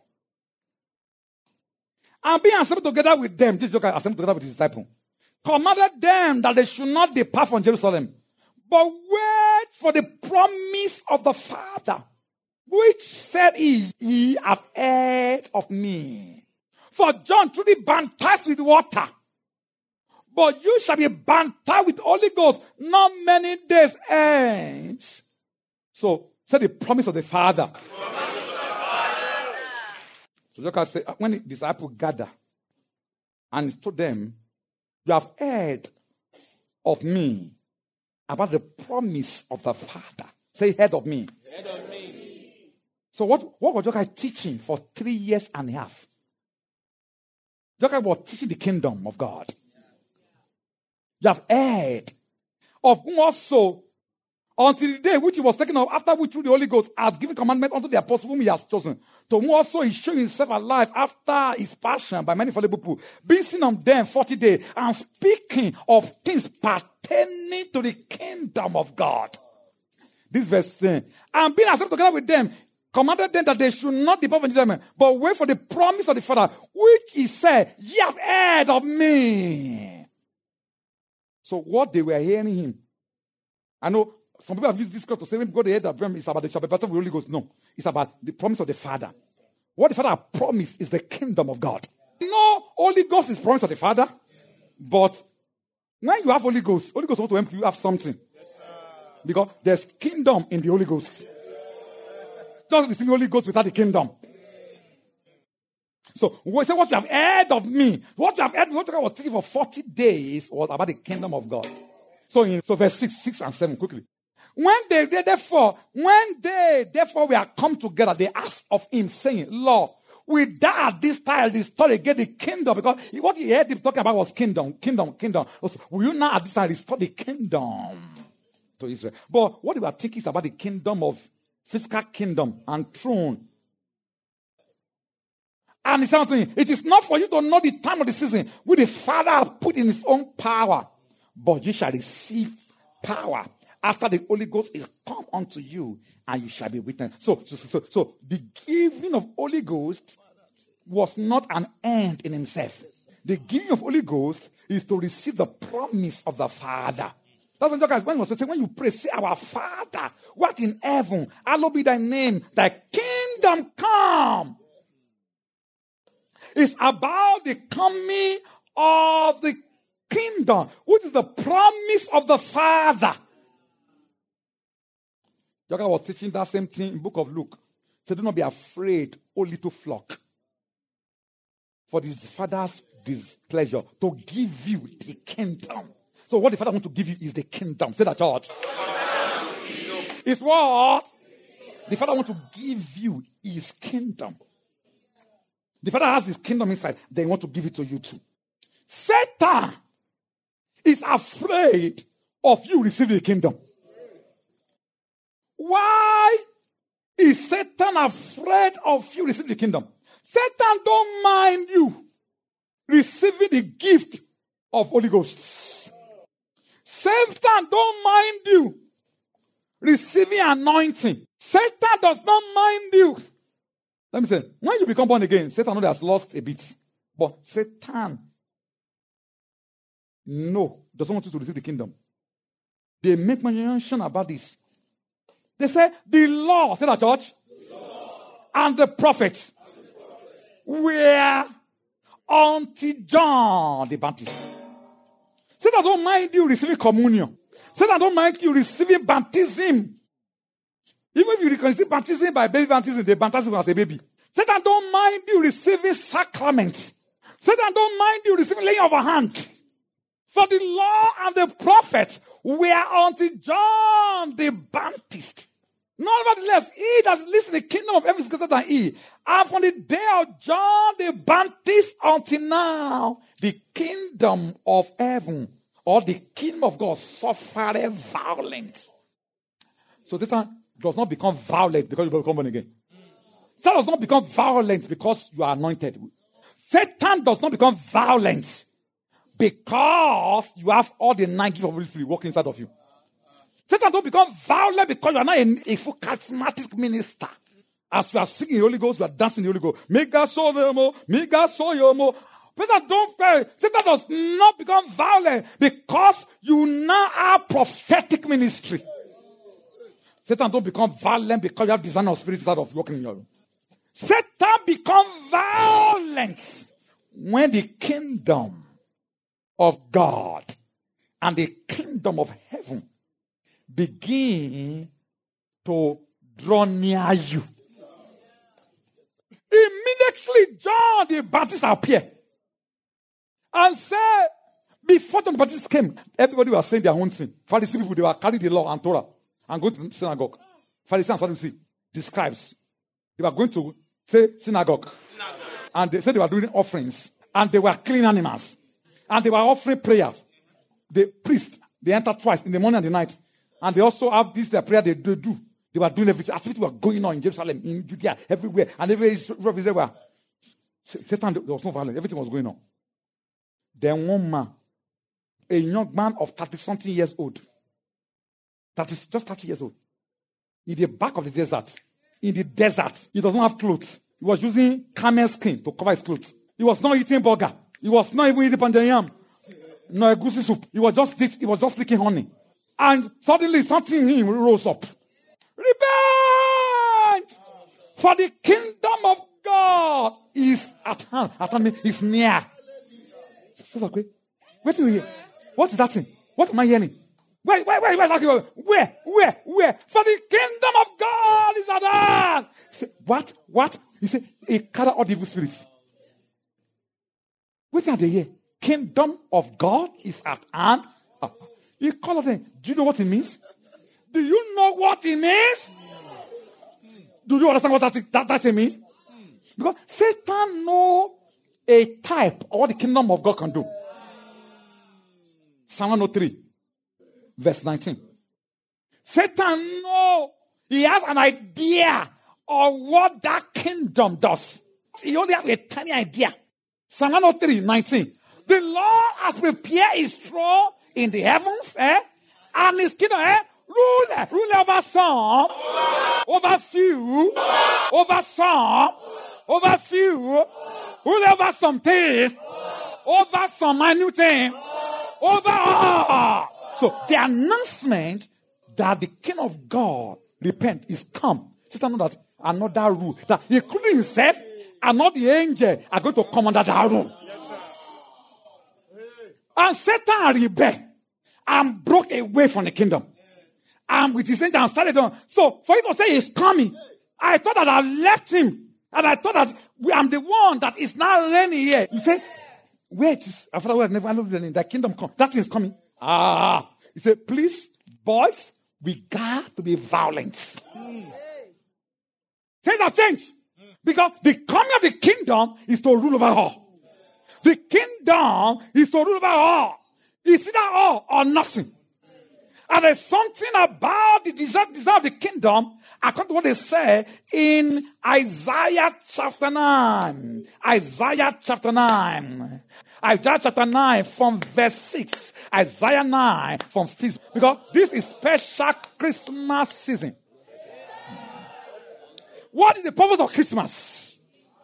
And being assembled together with them, this is assembled together with his disciples, commanded them that they should not depart from Jerusalem, but wait for the promise of the Father, which said he, ye have heard of me. For John truly baptized with water, but you shall be baptized with Holy Ghost not many days hence. So, say the promise of the Father. So look at say when the disciples gather and he told them, you have heard of me about the promise of the Father. Say, heard of me. Heard of me. So what, what was Jokai teaching for three years and a half? Jokai was teaching the kingdom of God. You have heard of whom also until the day which he was taken up, after which through the Holy Ghost has given commandment unto the apostles whom he has chosen. To whom also he showed himself alive after his passion by many fallible people, being seen on them forty days, and speaking of things pertaining to the kingdom of God. This verse ten. And being assembled together with them, commanded them that they should not depart from Jerusalem, but wait for the promise of the Father, which he said, ye have heard of me. So what they were hearing him, I know some people have used this scripture to say when God they heard that it's about the chapter of the Holy Ghost. No, it's about the promise of the Father. What the Father promised is the kingdom of God. No, Holy Ghost is promise of the Father, but when you have Holy Ghost, Holy Ghost want to help you have something. Yes, because there's kingdom in the Holy Ghost. Yes, just receive the Holy Ghost without the kingdom. So we say what you have heard of me, what you have heard, what I was teaching for forty days was about the kingdom of God. So in so verse six, six and seven, quickly. When they, they therefore, when they therefore were come together, they asked of him, saying, Lord, will thou at this time restore again the kingdom? Because what he heard him talking about was kingdom, kingdom, kingdom. Also, will you now at this time restore the kingdom to Israel? But what they were thinking is about the kingdom of physical kingdom and throne. And he said to him, it is not for you to know the time of the season which the Father has put in his own power, but you shall receive power after the Holy Ghost is come unto you, and you shall be witnesses. So, so, so, so the giving of Holy Ghost was not an end in himself. The giving of Holy Ghost is to receive the promise of the Father. That's when guys when was saying when you pray, say, our Father, who art in heaven, hallowed be thy name, thy kingdom come. It's about the coming of the kingdom, which is the promise of the Father. Joker was teaching that same thing in the book of Luke. He said, do not be afraid, O little flock. For this Father's displeasure to give you the kingdom. So what the Father wants to give you is the kingdom. Say that, church. It's what? The Father wants to give you his kingdom. The Father has his kingdom inside. They want to give it to you too. Satan is afraid of you receiving the kingdom. Why is Satan afraid of you receiving the kingdom? Satan don't mind you receiving the gift of Holy Ghost. Satan don't mind you receiving anointing. Satan does not mind you. Let me say, when you become born again, Satan has lost a bit. But Satan, no, doesn't want you to receive the kingdom. They make mention about this. They say, the law, say that, church, and the prophets were until John the Baptist. Satan don't mind you receiving communion. Satan don't mind you receiving baptism. Even if you receive baptism by baby baptism, they baptize you as a baby. Satan don't mind you receiving sacraments. Satan don't mind you receiving laying of a hand. For the law and the prophets were until John the Baptist. Nevertheless, he that lives in the kingdom of heaven is greater than he. And from the day of John the Baptist until now, the kingdom of heaven or the kingdom of God suffered violence. So Satan does not become violent because you become born again. Satan does not become violent because you are anointed. Satan does not become violent because you have all the nine gifts of the Holy Spirit working inside of you. Satan don't become violent because you are not a, a full charismatic minister. As we are singing the Holy Ghost, we are dancing the Holy Ghost. Make God so yomo, make God so yomo. Satan don't fail. Satan does not become violent because you now have prophetic ministry. Satan don't become violent because you have design of spirit instead of working in your room. Satan become violent when the kingdom of God and the kingdom of heaven begin to draw near you. Immediately, John the Baptist appeared and said, before John the Baptist came, everybody was saying their own thing. Pharisee people, they were carrying the law and Torah and going to the synagogue. Pharisees and Sadducees, the scribes, they were going to say synagogue. synagogue. And they said they were doing offerings. And they were killing animals. And they were offering prayers. The priests, they enter twice, in the morning and the night. And they also have this their prayer they do. do. They were doing everything. Activity were going on in Jerusalem, in Judea, everywhere. And everywhere they were. Satan, there was no violence. Everything was going on. Then one man, a young man of thirty-something years old, that is just thirty years old, in the back of the desert, in the desert, he doesn't have clothes. He was using camel skin to cover his clothes. He was not eating burger. He was not even eating pounded yam. No a goosey soup. He was just he was just licking honey. And suddenly something in him rose up. Repent! For the kingdom of God is at hand. At hand is near. Wait, wait till you hear. What is that thing? What am I hearing? Wait, wait, wait, wait. Where? Where? Where? For the kingdom of God is at hand. He said, what? What? He said, he carried all the evil spirits. Wait till they hear. Kingdom of God is at hand. Uh, he called them. Do you know what it means? Do you know what it means? Do you understand what that, that, that means? Because Satan knows a type of what the kingdom of God can do. Psalm one oh three, verse nineteen. Satan knows he has an idea of what that kingdom does. He only has a tiny idea. Psalm one oh three, nineteen. The Lord has prepared his throne in the heavens, eh? And his kingdom, eh? Rule, rule over some, over few, over some, over few, rule over something, over some minute thing, over all. So the announcement that the King of God, repent, is come. Satan knows that another rule, that including himself and not the angel, are going to come under that rule. And Satan rebelled and broke away from the kingdom. And with his angel and started on. So for him to say he's coming, I thought that I left him. And I thought that I'm the one that is now reigning here. You say, wait, after I never loved the kingdom come. That is coming. Ah. He said, please, boys, we got to be violent. Mm. Things have changed. Because the coming of the kingdom is to rule over all. The kingdom is to rule over all. It's either all or nothing. And there's something about the desire, desire of the kingdom, according to what they say in Isaiah chapter nine. Isaiah chapter nine. Isaiah chapter nine from verse six. Isaiah nine from six. Because this is special Christmas season. What is the purpose of Christmas?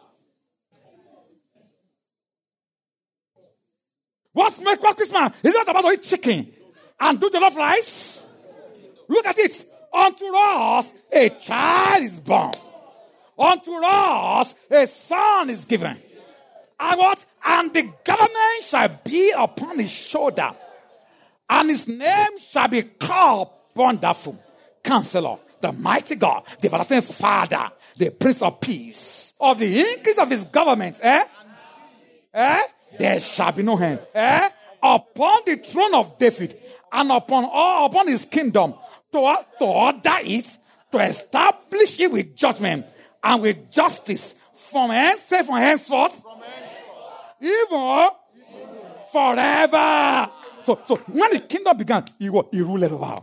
What's make what's Christmas? It's not about to eat chicken and do jollof rice. Look at it. Unto us a child is born. Unto us a son is given. And what? And the government shall be upon his shoulder. And his name shall be called Wonderful, Counselor, the Mighty God, the Everlasting Father, the Prince of Peace. Of the increase of his government, eh? Eh? There shall be no hand. Eh? Upon the throne of David and upon all upon his kingdom, to, to order it, to establish it with judgment and with justice from henceforth, from henceforth, even forever. So, so when the kingdom began, he, he ruled over.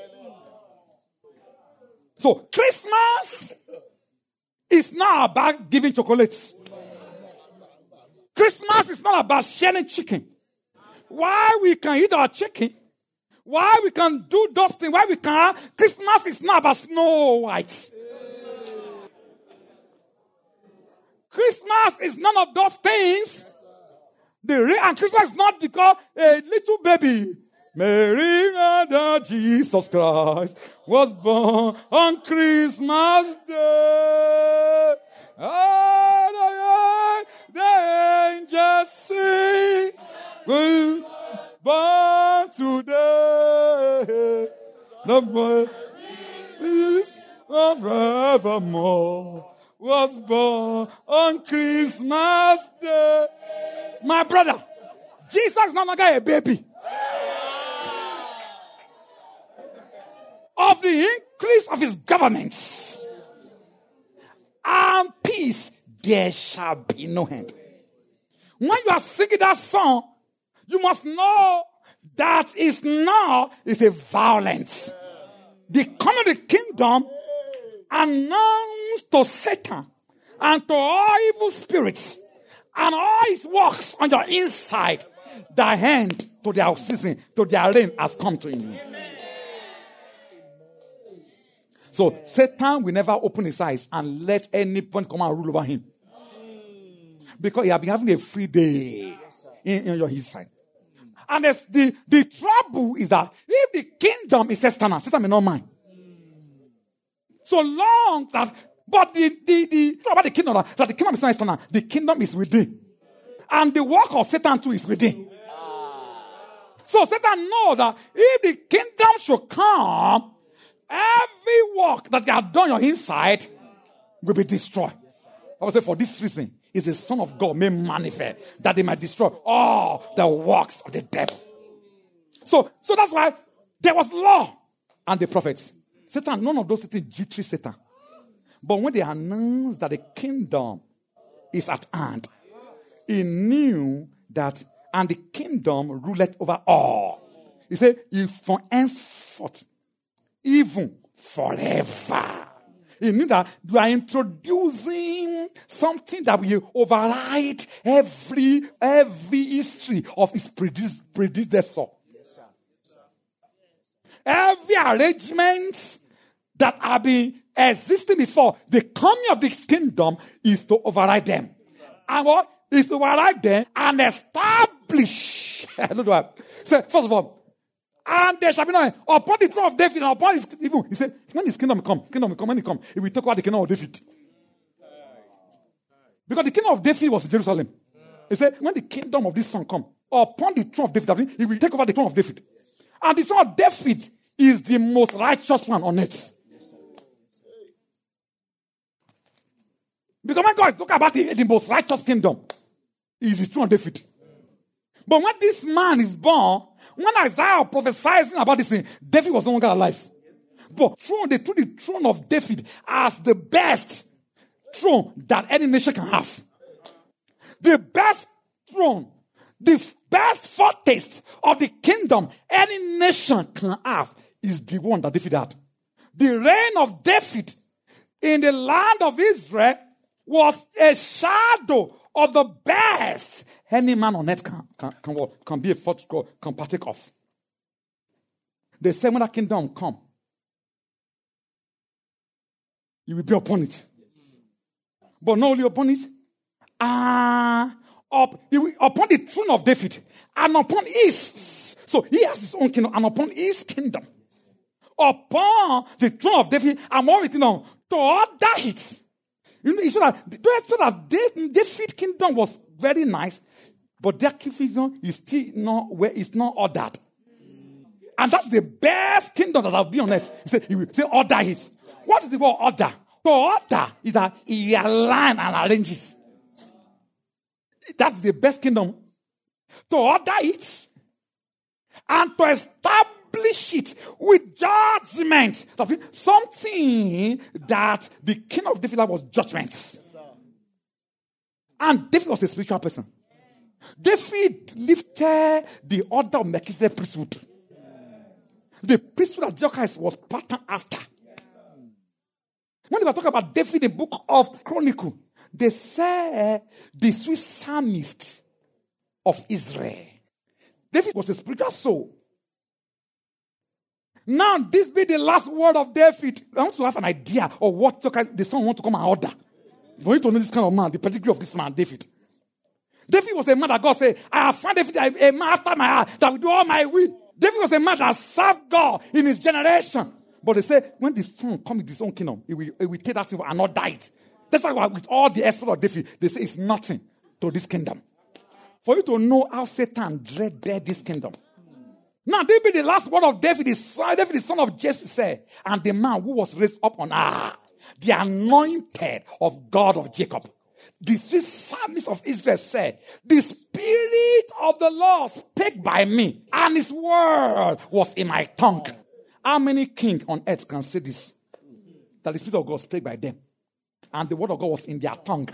So Christmas is not about giving chocolates. Christmas is not about sharing chicken. Why we can eat our chicken, Why we can do those things, why we can. Christmas is not about Snow White. Christmas is none of those things. The real, and Christmas is not because a little baby, Mary, Mother, Jesus Christ, was born on Christmas Day. Oh, the angels sing, we born today. The boy is forevermore. Was born on Christmas Day. My brother, Jesus is no longer a baby. Of the increase of his governments and peace, there shall be no end. When you are singing that song, you must know that is now is a violence. The coming of the kingdom announced to Satan and to all evil spirits and all his works on your inside, the hand to their season, to their reign has come to you. So Satan will never open his eyes and let anyone come and rule over him. Because he has been having a free day in, in your inside. And the, the trouble is that if the kingdom is external, Satan may not mind. So long that, but the, the, the, about the kingdom, that the kingdom is not external, the kingdom is within. And the work of Satan too is within. So Satan knows that if the kingdom should come, every work that they have done on your inside will be destroyed. I would say for this reason, is the Son of God made manifest that they might destroy all the works of the devil. So, so that's why there was law and the prophets. Satan, none of those things jittery Satan. But when they announced that the kingdom is at hand, he knew that, and the kingdom ruleth over all. He said, if from henceforth, even forever. He knew that we are introducing something that will override every every history of his predecessor. Yes, sir. Yes, sir. Every arrangement that have been existing before the coming of this kingdom is to override them. And what is to override them and establish? I don't know. So, first of all, and there shall be no upon the throne of David and upon his even. He said, when his kingdom come, kingdom will come, when he come, he will take over the kingdom of David. Because the kingdom of David was in Jerusalem. He said, when the kingdom of this son come, upon the throne of David, he will take over the throne of David. And the throne of David is the most righteous one on earth. Because when God is talking about the, the most righteous kingdom, is the throne of David. But when this man is born, when Isaiah prophesied about this thing, David was no longer alive. But throne, they took the throne of David as the best throne that any nation can have. The best throne, the best foretaste of the kingdom any nation can have is the one that David had. The reign of David in the land of Israel was a shadow of the best any man on earth can, can, can, can be a fourth, can partake of. They say when that kingdom come, you will be upon it. But not only upon it, uh, up, upon the throne of David, and upon his. So he has his own kingdom, and upon his kingdom. Upon the throne of David, and more kingdom, to order it. You know, so that, so that David's kingdom was very nice, but their kingdom is still not where it's not ordered. And that's the best kingdom that I'll be on earth. He said, he will say, order it. What is the word order? To order is that he aligns and arranges. That's the best kingdom. To order it and to establish it with judgment. Something that the king of David was judgments. Yes, and David was a spiritual person. David lifted the order of Melchizedek priesthood. The priesthood of Jesus was patterned after. When they were talking about David in the book of Chronicle, they said the sweet psalmist of Israel. David was a spiritual soul. Now, this be the last word of David. I want to have an idea of what the son want to come and order. For you to know this kind of man, the pedigree of this man, David. David was a man that God said, I have found David a man after my heart that will do all my will. David was a man that served God in his generation. But they say, when the son comes in his own kingdom, he will, he will take that thing and not die it. That's why with all the expert of David, they say it's nothing to this kingdom. For you to know how Satan dreaded this kingdom. Now, this be the last word of David, the son, David, the son of Jesse, said, and the man who was raised up on high, the anointed of God of Jacob. The sweet psalmist of Israel said, the Spirit of the Lord spake by me, and his word was in my tongue. How many kings on earth can say this? That the Spirit of God spake by them, and the word of God was in their tongue.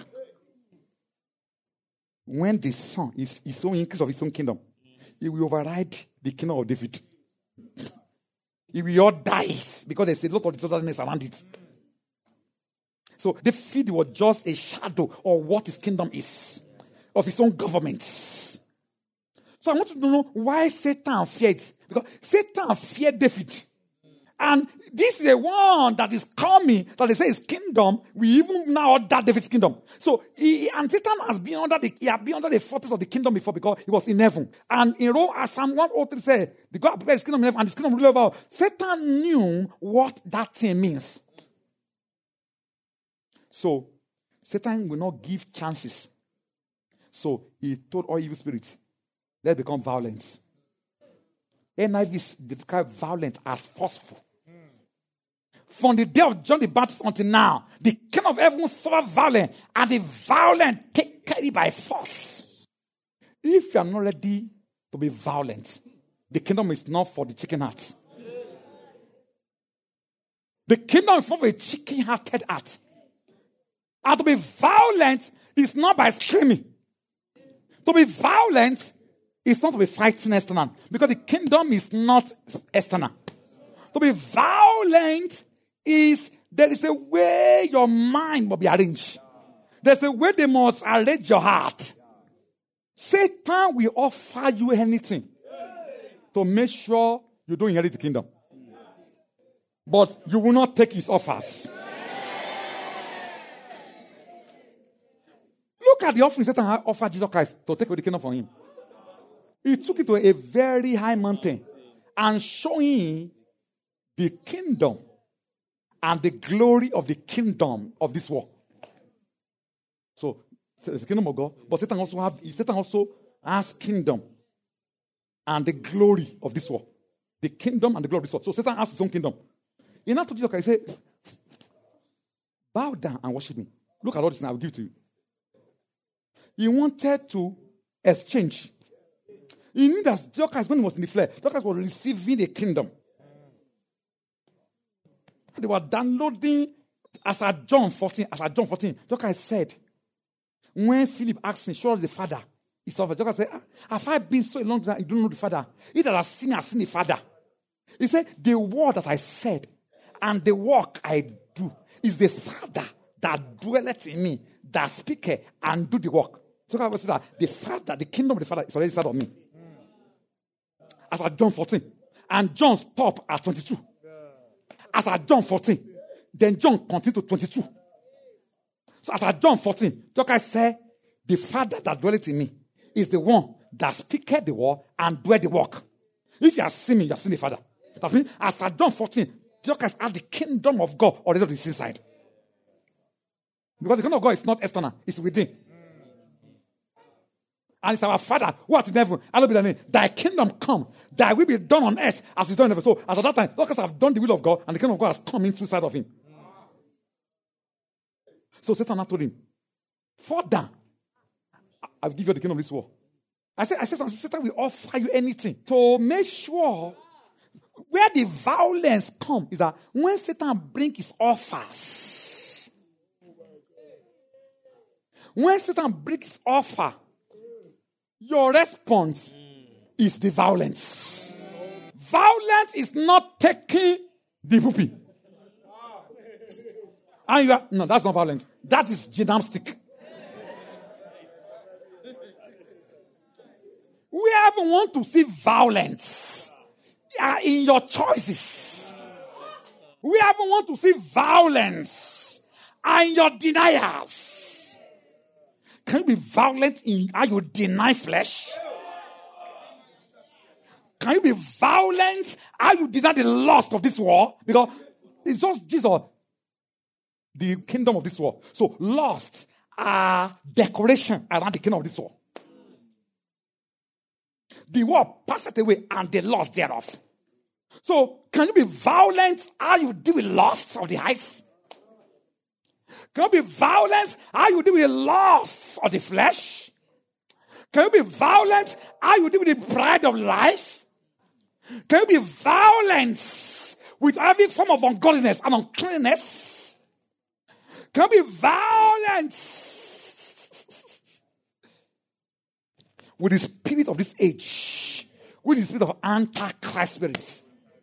When the Son is his own increase of his own kingdom, he will override the kingdom of David. He will all die because there's a lot of totalness around it. So David was just a shadow of what his kingdom is, of his own government. So I want you to know why Satan feared. Because Satan feared David. And this is a one that is coming, that they say his kingdom, we even now order David's kingdom. So, he, and Satan has been under the, he had been under the fortress of the kingdom before because he was in heaven. And in Rome, as Psalm one oh three said, the God prepared his kingdom in heaven and his kingdom rule over all. Satan knew what that thing means. So, Satan will not give chances. So, he told all evil spirits, let's become violent. N I V described violent as forceful. From the day of John the Baptist until now, the king of heaven suffered violence, and the violent take carried by force. If you are not ready to be violent, the kingdom is not for the chicken heart. The kingdom is not for a chicken-hearted heart. And to be violent is not by screaming. To be violent is not to be fighting external, because the kingdom is not external. To be violent is, there is a way your mind must be arranged. There's a way they must arrange your heart. Satan will offer you anything to make sure you don't inherit the kingdom. But you will not take his offers. Look at the offering Satan offered Jesus Christ to take away the kingdom from him. He took it to a very high mountain and showed him the kingdom and the glory of the kingdom of this world. So, the kingdom of God, but Satan also have Satan also has kingdom and the glory of this world. The kingdom and the glory of this world. So Satan has his own kingdom. He now told Jesus Christ, he said, bow down and worship me. Look at all this now, I will give it to you. He wanted to exchange. He knew that Jesus Christ, when he was in the flesh, Jesus Christ was receiving a kingdom. They were downloading, as at John fourteen, as at John fourteen, Jesus Christ said, when Philip asked him, show us the Father, he saw Jesus Christ said, have I been so long that you don't know the Father? He that has seen me has seen the Father. He said, the word that I said and the work I do is the Father that dwelleth in me, that speaketh and do the work. So God said that the Father, the kingdom of the Father is already inside of me. As at John fourteen. And John stopped at twenty-two. As at John fourteen. Then John continued to twenty-two. So as at John fourteen, Jesus said, the Father that dwelleth in me is the one that speaketh the word and doeth the work. If you have seen me, you have seen the Father. That means as at John fourteen, Jesus has the kingdom of God already on his inside. Because the kingdom of God is not external, it's within. And it's our Father who art in heaven, hallowed be thy name. Thy kingdom come, thy will be done on earth as it's done in heaven. So as at that time, Jesus have done the will of God, and the kingdom of God has come into inside of him. So Satan told him, fall down. I'll give you the kingdom of this world. I said, I said, Satan will offer you anything to make sure where the violence comes is that when Satan brings his offers, when Satan brings his offer, your response is the violence. Violence is not taking the whoopee. And you are, no, that's not violence. That is gymnastic. We ever want to see violence. are in your choices. We ever want to see violence and your deniers. Can you be violent in how you deny flesh? Can you be violent how you deny the lust of this world? Because it's just Jesus, the kingdom of this world. So lust are decoration around the kingdom of this world. The world passeth away and the lust thereof. So can you be violent how you deal with lust of the eyes? Can you be violent how you deal with the lust of the flesh? Can you be violent how you deal with the pride of life? Can you be violent with every form of ungodliness and uncleanness? Can you be violent with the spirit of this age, with the spirit of antichrist spirits?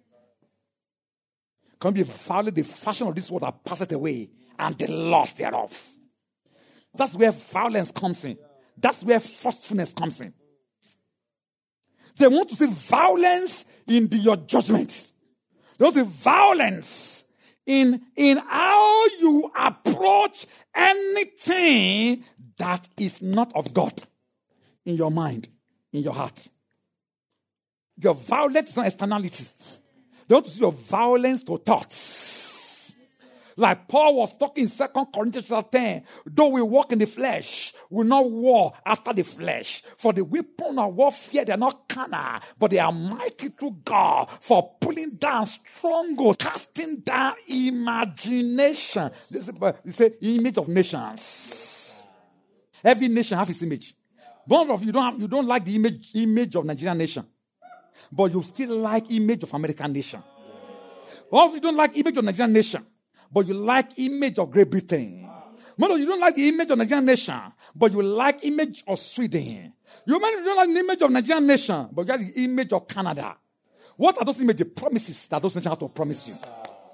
Can you be violent the fashion of this world that passeth away and the lust thereof? That's where violence comes in. That's where forcefulness comes in. They want to see violence in the, your judgment. They want to see violence in, in how you approach anything that is not of God in your mind, in your heart. Your violence is not externality. They want to see your violence to thoughts. Like Paul was talking in Second Corinthians ten, though we walk in the flesh, we not war after the flesh. For the weapon of warfare, they are not carnal, but they are mighty through God for pulling down strongholds, casting down imagination. This is, you say image of nations. Every nation has its image. One of you don't have, you don't like the image image of Nigerian nation, but you still like image of American nation. One of you don't like image of Nigerian nation, but you like image of Great Britain. One of you don't like the image of Nigerian nation, but you like image of Sweden. You might don't like the image of Nigerian nation, but you like the image of Canada. What are those images? The promises that those nations have to promise you.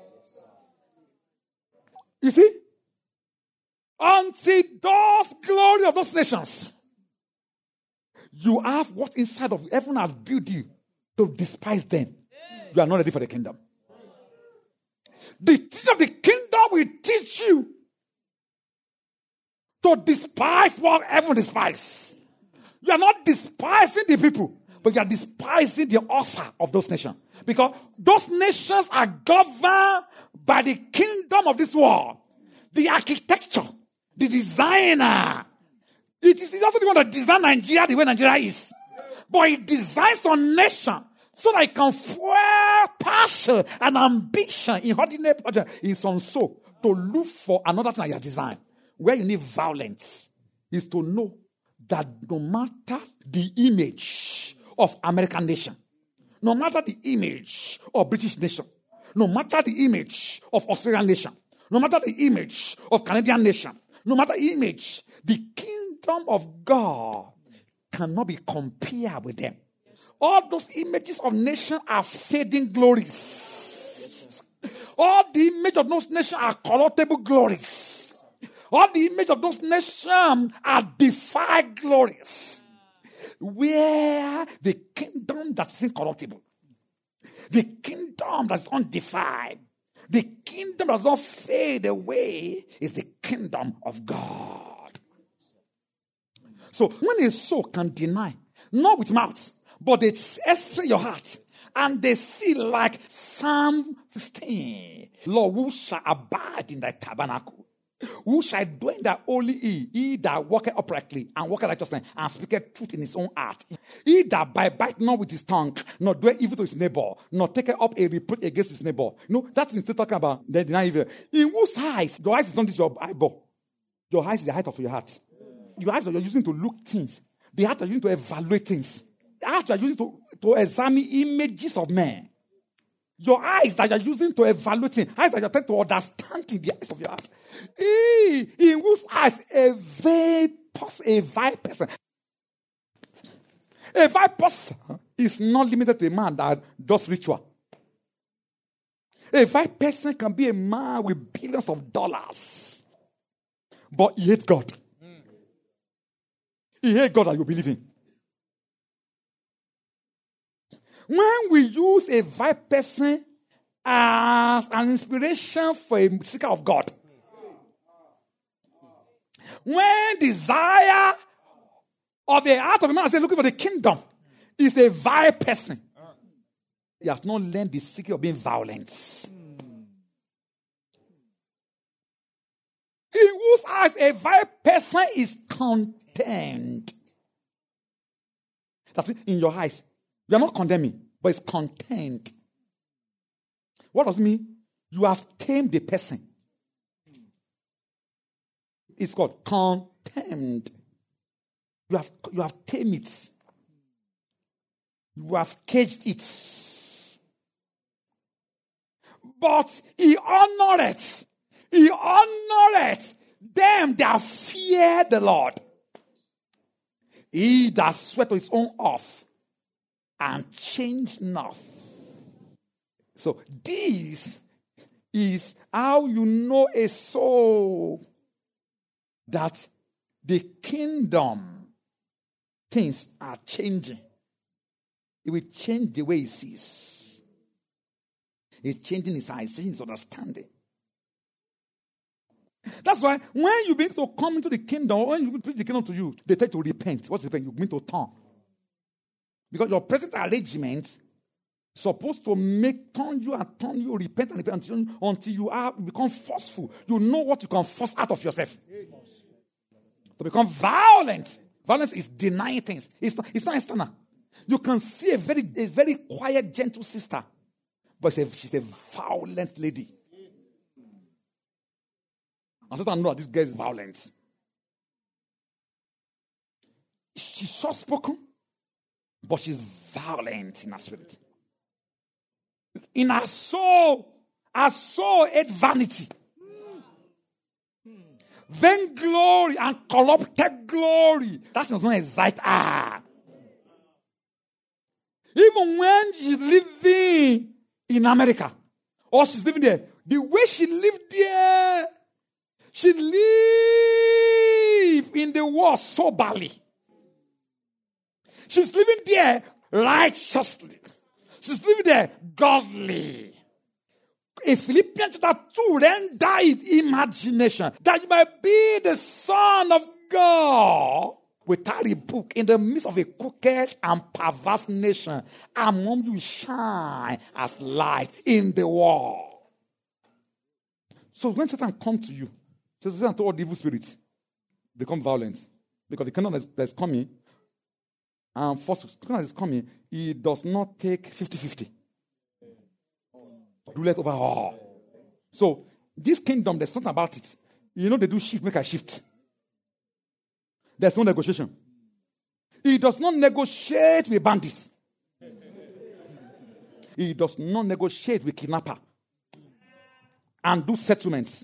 You see? Until those glory of those nations, you have what inside of heaven has built you to despise them. You are not ready for the kingdom. The teacher of the kingdom will teach you to despise what heaven despises. You are not despising the people, but you are despising the author of those nations. Because those nations are governed by the kingdom of this world. The architecture, the designer. It is also the one that designed Nigeria the way Nigeria is. But it designs a nation so that it can fuel passion and ambition in ordinary project in some soul to look for another thing that you have designed. Where you need violence is to know that no matter the image of American nation, no matter the image of British nation, no matter the image of Australian nation, no matter the image of Canadian nation, no matter the image, the kingdom of God cannot be compared with them. All those images of nations are fading glories. All the image of those nations are corruptible glories. All the image of those nations are defiled glories. Where the kingdom that is incorruptible, the kingdom that is undefiled, the kingdom that does not fade away is the kingdom of God. So when a soul can deny, not with mouth, but they extract your heart, and they see like Psalm fifteen, Lord, who shall abide in thy tabernacle? Who shall dwell in thy holy hill? He that walketh uprightly and walketh righteousness and speaketh truth in his own heart. He that bite not with his tongue, nor doeth evil to his neighbor, nor taketh up a reproach against his neighbor. You know, that's still talking about they deny evil. In whose eyes? Your eyes is not this your eyeball. Your eyes is the height of your heart. Your eyes that you're using to look things. The heart you're using to evaluate things. The heart you're using to, to examine images of men. Your eyes that you're using to evaluate things. Eyes that you're trying to understand in the eyes of your heart. He, in whose eyes a vile person, a vile person. A vile person is not limited to a man that does ritual. A vile person can be a man with billions of dollars, but he hates God. He hates God that you believe in. when we use a vile person as an inspiration for a seeker of God, when desire of the heart of a man is looking for the kingdom is a vile person, he has not learned the secret of being violent. In whose eyes a vile person is content. That's it. In your eyes, you are not condemning, but it's content. What does it mean? You have tamed the person. It's called contempt. You have, you have tamed it. You have caged it. But he honored it. He honored them that fear the Lord. He that sweat to his own oath and changed not. So this is how you know a soul that the kingdom things are changing. It will change the way he sees. It's changing his eyes, changing his understanding. That's why when you begin to come into the kingdom, when you preach the kingdom to you, they tell you to repent. What's repent? You begin to turn. Because your present arrangement is supposed to make turn you and turn you, repent and repent until, until you are become forceful. You know what you can force out of yourself. To become violent. Violence is denying things. It's not, it's not external. You can see a very, a very quiet, gentle sister, but she's a, she's a violent lady. And Satan knows that this girl is violent. She's soft-spoken, but she's violent in her spirit. In her soul, her soul hates vanity. Vainglory and corrupted glory. That's not excite her. Even when she's living in America, or she's living there, the way she lived there, she lived in the world soberly. She's living there righteously. She's living there godly. In Philippians chapter two, then died imagination, that you might be the son of God without a book in the midst of a crooked and perverse nation. Among you shine as light in the world. So when Satan comes to you, so Satan to all the evil spirits become violent. Because the kingdom that's coming, and first, the kingdom is coming, he does not take fifty-fifty. Ruleth over all. So, this kingdom, there's something about it. You know, they do shift, make a shift. There's no negotiation. He does not negotiate with bandits. He does not negotiate with kidnapper and do settlements.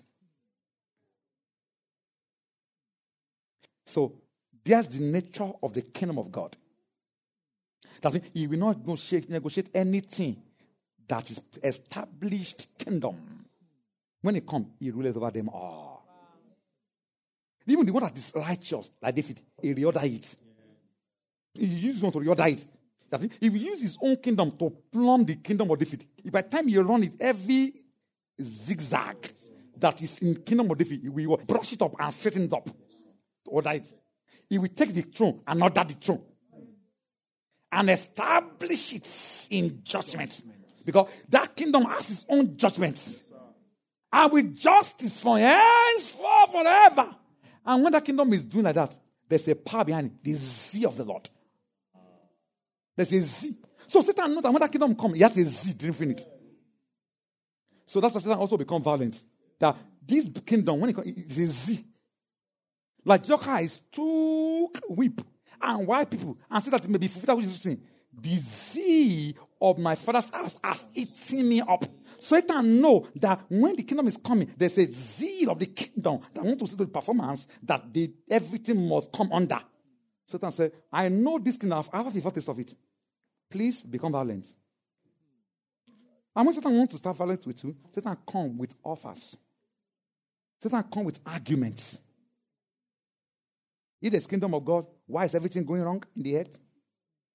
So, there's the nature of the kingdom of God. That means he will not negotiate, negotiate anything that is established kingdom. When he comes, he rules over them all. Even the one that is righteous, like David, he reorder it. He uses one to reorder it. That means if he uses his own kingdom to plumb the kingdom of David, by the time you run it, every zigzag that is in the kingdom of David, he will brush it up and straighten it up to order it. He will take the throne and order the throne and establish it in judgment. Because that kingdom has its own judgments. And with justice from henceforth forever. And when that kingdom is doing like that, there's a power behind it. The Z of the Lord. There's a Z. So Satan knows that when that kingdom comes, he has a Z driven it. So that's why Satan also becomes violent. That this kingdom, when it comes, it's a Z. Like Joker is too whip and white people and say that it may be fulfilled, which is saying, the Z of my father's house has eaten me up. So Satan know that when the kingdom is coming, there's a zeal of the kingdom that want to see the performance that the, everything must come under. So Satan said, I know this kingdom, I have a foretaste of it. Please become violent. And when Satan wants to start violence with you, Satan come with offers. Satan come with arguments. If there's kingdom of God, why is everything going wrong in the earth?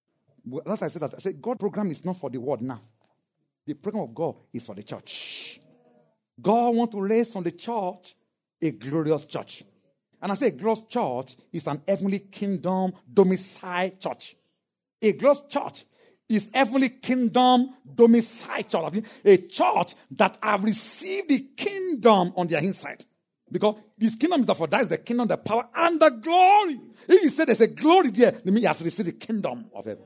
That's why I said that. I said, God's program is not for the world now. The program of God is for the church. God wants to raise from the church a glorious church. And I say a glorious church is an heavenly kingdom domicile church. A glorious church is heavenly kingdom domicile church. A church that have received the kingdom on their inside. Because this kingdom is therefore, that is the kingdom, the power, and the glory. If you say there's a glory there, it means he has received the kingdom of heaven.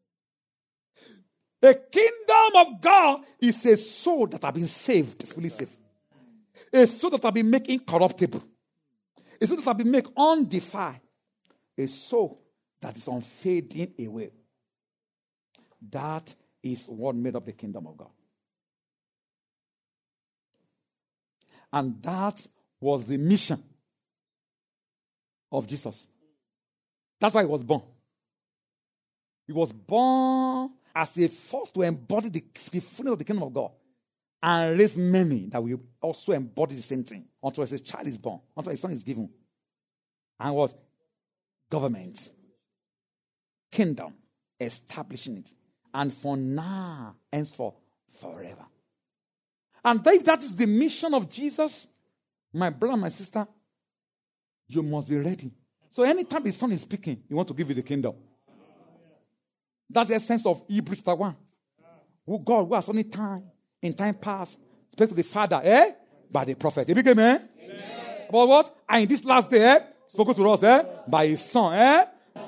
The kingdom of God is a soul that have been saved, fully saved. A soul that have been made incorruptible. A soul that have been made undefiled. A soul that is unfading away. That is what made up the kingdom of God. And that was the mission of Jesus. That's why he was born. He was born as a force to embody the, the fullness of the kingdom of God and raise many that will also embody the same thing until his child is born, until his son is given. And what? Government, kingdom, establishing it. And for now, henceforth, forever. And if that is the mission of Jesus, my brother, my sister, you must be ready. So anytime his son is speaking, he wants to give you the kingdom. That's the essence of Hebrews chapter one. Who God, who has only time, in time past, spoke to the Father, eh? By the prophet. He became, eh? Amen. About what? And in this last day, eh? Spoken to us, eh? By his son, eh?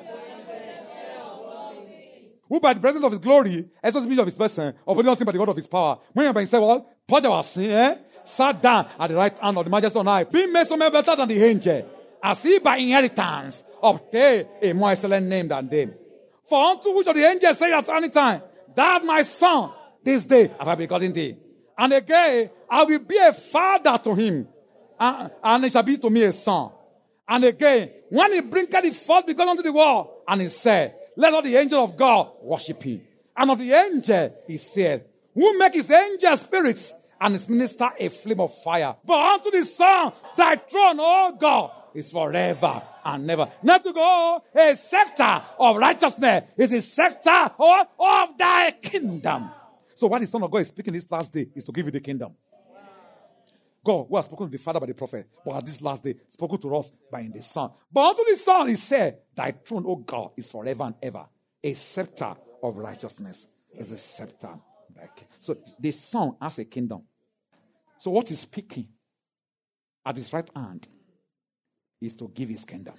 Who by the presence of his glory, as well as the of his person, of only nothing but the word of his power. When you by himself, what? Purge our sin, eh? Sat down at the right hand of the majesty on high, being made so much better than the angel, as he by inheritance obtained a more excellent name than them. For unto which of the angels say at any time, that my son, this day have I begotten thee. And again, I will be a father to him, and, and he shall be to me a son. And again, when he bringeth the first begotten unto the world, and he said, let all the angels of God worship him. And of the angel, he said, who make his angel spirits, and his minister a flame of fire. But unto the Son, thy throne, O God, is forever and never. Not to go, a scepter of righteousness is a scepter of, of thy kingdom. So what the Son of God is speaking this last day is to give you the kingdom. God, who has spoken to the Father by the prophet, but at this last day, spoken to us by the Son. But unto the Son, he said, thy throne, O God, is forever and ever. A scepter of righteousness is a scepter. So the Son has a kingdom. So what he's speaking at his right hand is to give his kingdom.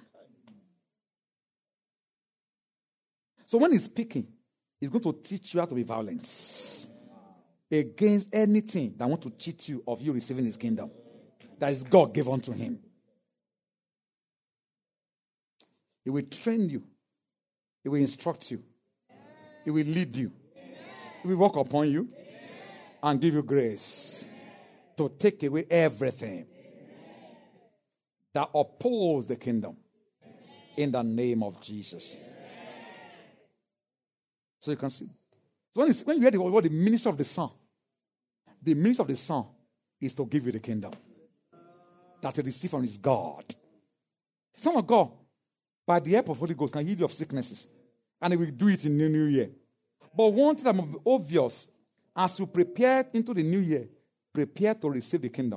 So when he's speaking, he's going to teach you how to be violent against anything that want to cheat you of you receiving his kingdom. That is God gave unto him. He will train you. He will instruct you. He will lead you. He will work upon you and give you grace to take away everything that opposes the kingdom in the name of Jesus. So you can see. So when, when you hear the word, the minister of the Son, the minister of the Son is to give you the kingdom that you receive from his God. The Son of God, by the help of Holy Ghost, can heal you of sicknesses. And he will do it in the new year. But one thing that must be obvious, as you prepare into the new year, prepare to receive the kingdom.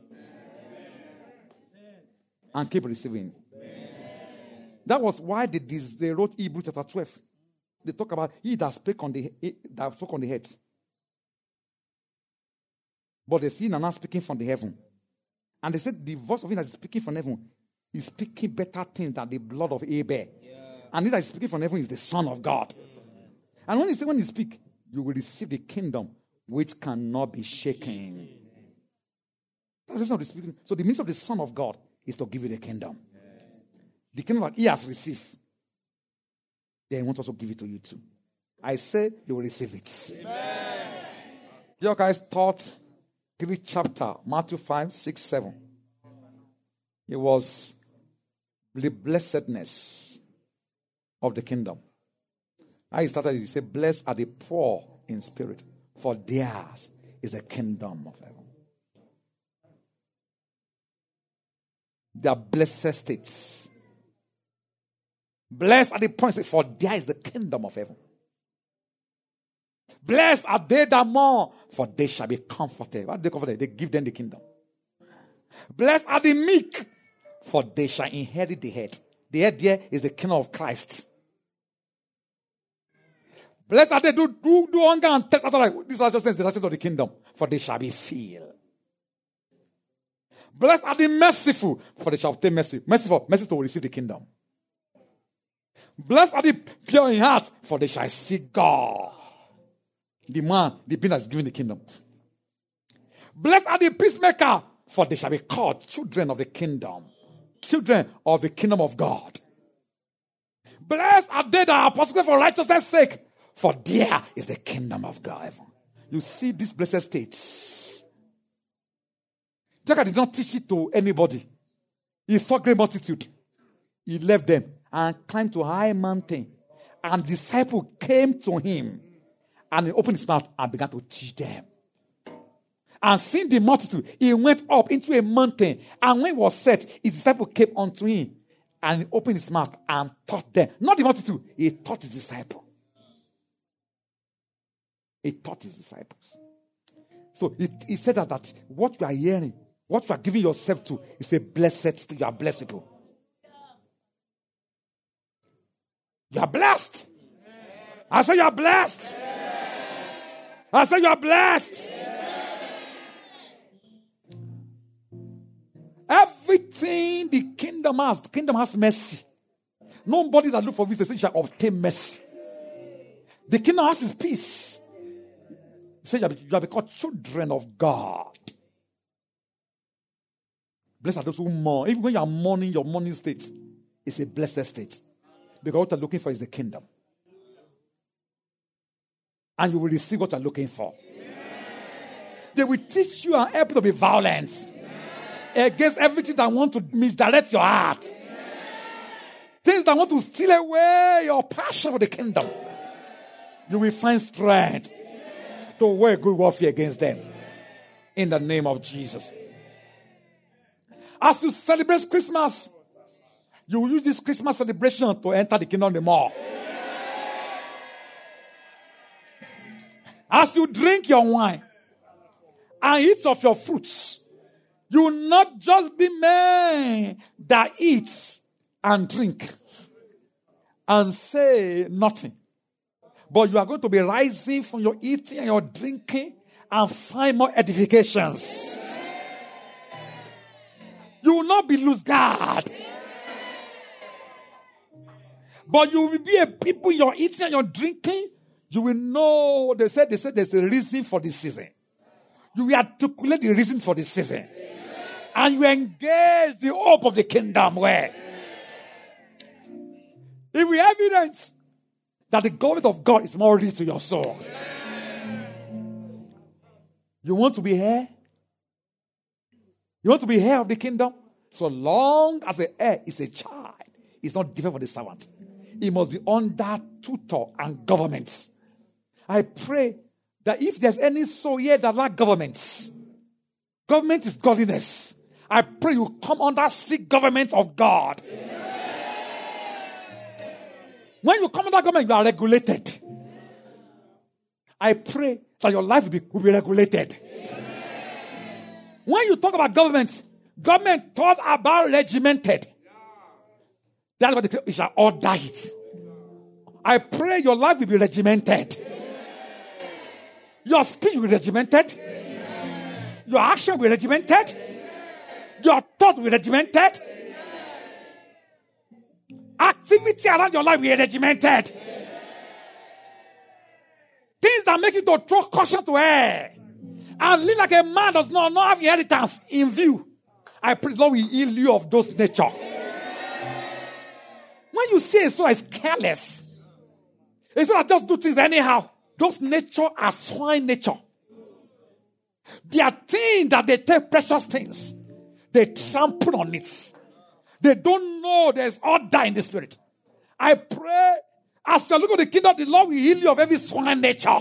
And keep receiving. That was why they, they wrote Hebrews chapter twelve. They talk about he that spoke on the that spoke on the head. But they see him now speaking from the heaven. And they said the voice of him that is speaking from heaven is speaking better things than the blood of Abel. Yeah. And he that is speaking from heaven is the Son of God. Yes. And when he say when he speak, you will receive the kingdom which cannot be shaken. That's not the speaking. So the ministry of the Son of God is to give you the kingdom. The kingdom that he has received. Then he wants also to give it to you too. I say you will receive it. Amen. You guys taught three chapter, Matthew five, six, seven. It was the blessedness of the kingdom. I started, he said, blessed are the poor in spirit, for theirs is the kingdom of heaven. They are blessed states. Blessed are the poor, for there is the kingdom of heaven. Blessed are they that mourn, for they shall be comforted. What do they comforted? They give them the kingdom. Blessed are the meek, for they shall inherit the earth. The earth there is the kingdom of Christ. Blessed are they do do, do hunger and thirst after life. This is just the righteousness of the kingdom, for they shall be filled. Blessed are the merciful, for they shall obtain mercy. Merciful, mercy to receive the kingdom. Blessed are the pure in heart, for they shall see God. The man, the being that is given the kingdom. Blessed are the peacemaker, for they shall be called children of the kingdom. Children of the kingdom of God. Blessed are they that are persecuted for righteousness' sake, for there is the kingdom of God. You see these blessed states. Jacob did not teach it to anybody. He saw great multitude. He left them and climbed to a high mountain. And the disciple came to him. And he opened his mouth and began to teach them. And seeing the multitude, he went up into a mountain. And when it was set, his disciple came unto him. And he opened his mouth and taught them. Not the multitude, he taught his disciple. He taught his disciples. So he, he said that, that what you are hearing, what you are giving yourself to, is a blessed thing. You are blessed people. You are blessed. I say you are blessed. I say you are blessed. Everything the kingdom has, the kingdom has mercy. Nobody that look for this, they shall obtain mercy. The kingdom has his peace. He said you have become children of God. Blessed are those who mourn. Even when you are mourning, your mourning state is a blessed state. Because what you're looking for is the kingdom. And you will receive what you're looking for. Amen. They will teach you and help you to be violent. Amen. Against everything that want to misdirect your heart. Amen. Things that want to steal away your passion for the kingdom. You will find strength to wage good warfare against them. In the name of Jesus. As you celebrate Christmas, you will use this Christmas celebration to enter the kingdom the more. As you drink your wine and eat of your fruits, you will not just be men that eat and drink and say nothing. But you are going to be rising from your eating and your drinking and find more edifications. You will not be loose guard. But you will be a people, your eating and your drinking. You will know, they said, they said there's a reason for this season. You will articulate the reason for this season. Amen. And you engage the hope of the kingdom where it will be evident that the government of God is more real to your soul. Amen. You want to be heir? You want to be heir of the kingdom? So long as the heir is a child, it's not different from the servant. He must be under tutor and government. I pray that if there's any soul here that lack governments, government is godliness. I pray you come under strict government of God. Amen. When you come under government, you are regulated. I pray that your life will be, will be regulated. Amen. When you talk about government, government thought about regimented. That's what they shall order it. I pray your life will be regimented. Your speech will be regimented. Amen. Your action will be regimented. Amen. Your thought will be regimented. Amen. Activity around your life will be regimented. Amen. Things that make you to throw caution to air and live like a man does not, not have inheritance in view. I pray the Lord will heal you of those nature. Amen. When you say so, it's careless. It's not just do things anyhow. Those nature are swine nature. They are things that they take precious things. They trample on it. They don't know there's order in the spirit. I pray as you look at the kingdom, the Lord will heal you of every swine nature.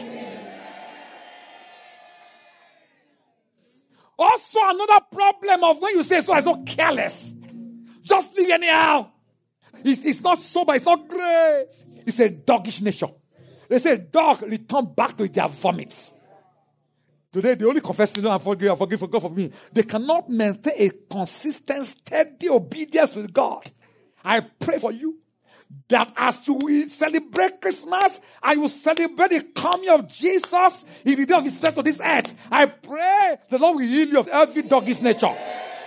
Also, another problem of when you say so, it's not careless. Just live anyhow. It's, it's not sober, it's not grave. It's a doggish nature. They say, dog, return back to their vomit. Today, they only confess, no, I forgive, I forgive, God for me. They cannot maintain a consistent, steady obedience with God. I pray for you that as you celebrate Christmas and you celebrate the coming of Jesus in the day of his death to this earth, I pray the Lord will heal you of every doggish nature.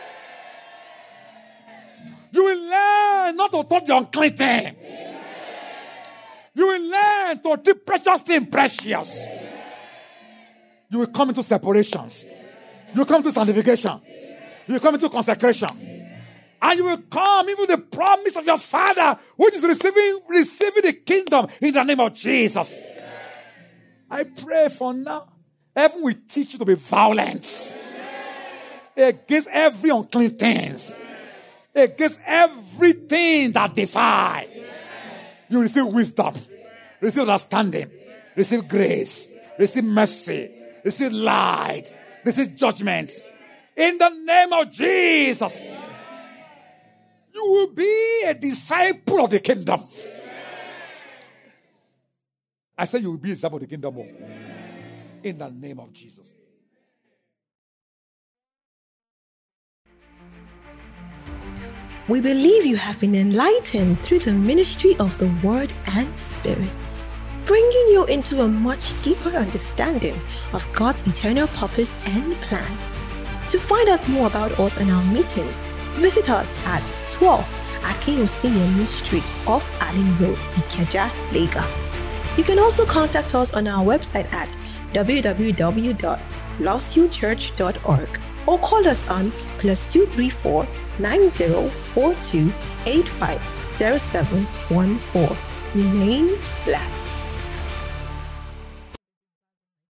You will learn not to touch the unclean thing. You will learn to treat precious things precious. You will come into separations. You will come to sanctification. You will come into consecration. And you will come into the promise of your Father, which is receiving, receiving the kingdom in the name of Jesus. I pray for now, heaven will teach you to be violent against every unclean things, against everything that defy. You receive wisdom, receive understanding, receive grace, receive mercy, receive light, receive judgment. In the name of Jesus, you will be a disciple of the kingdom. I said you will be a disciple of the kingdom. In the name of Jesus. We believe you have been enlightened through the ministry of the Word and Spirit, bringing you into a much deeper understanding of God's eternal purpose and plan. To find out more about us and our meetings, visit us at twelve Akinwusinemi Street off Allen Road, Ikeja, Lagos. You can also contact us on our website at w w w dot lost you church dot org or call us on plus two three four nine zero four two eight five zero seven one four. Remain blessed.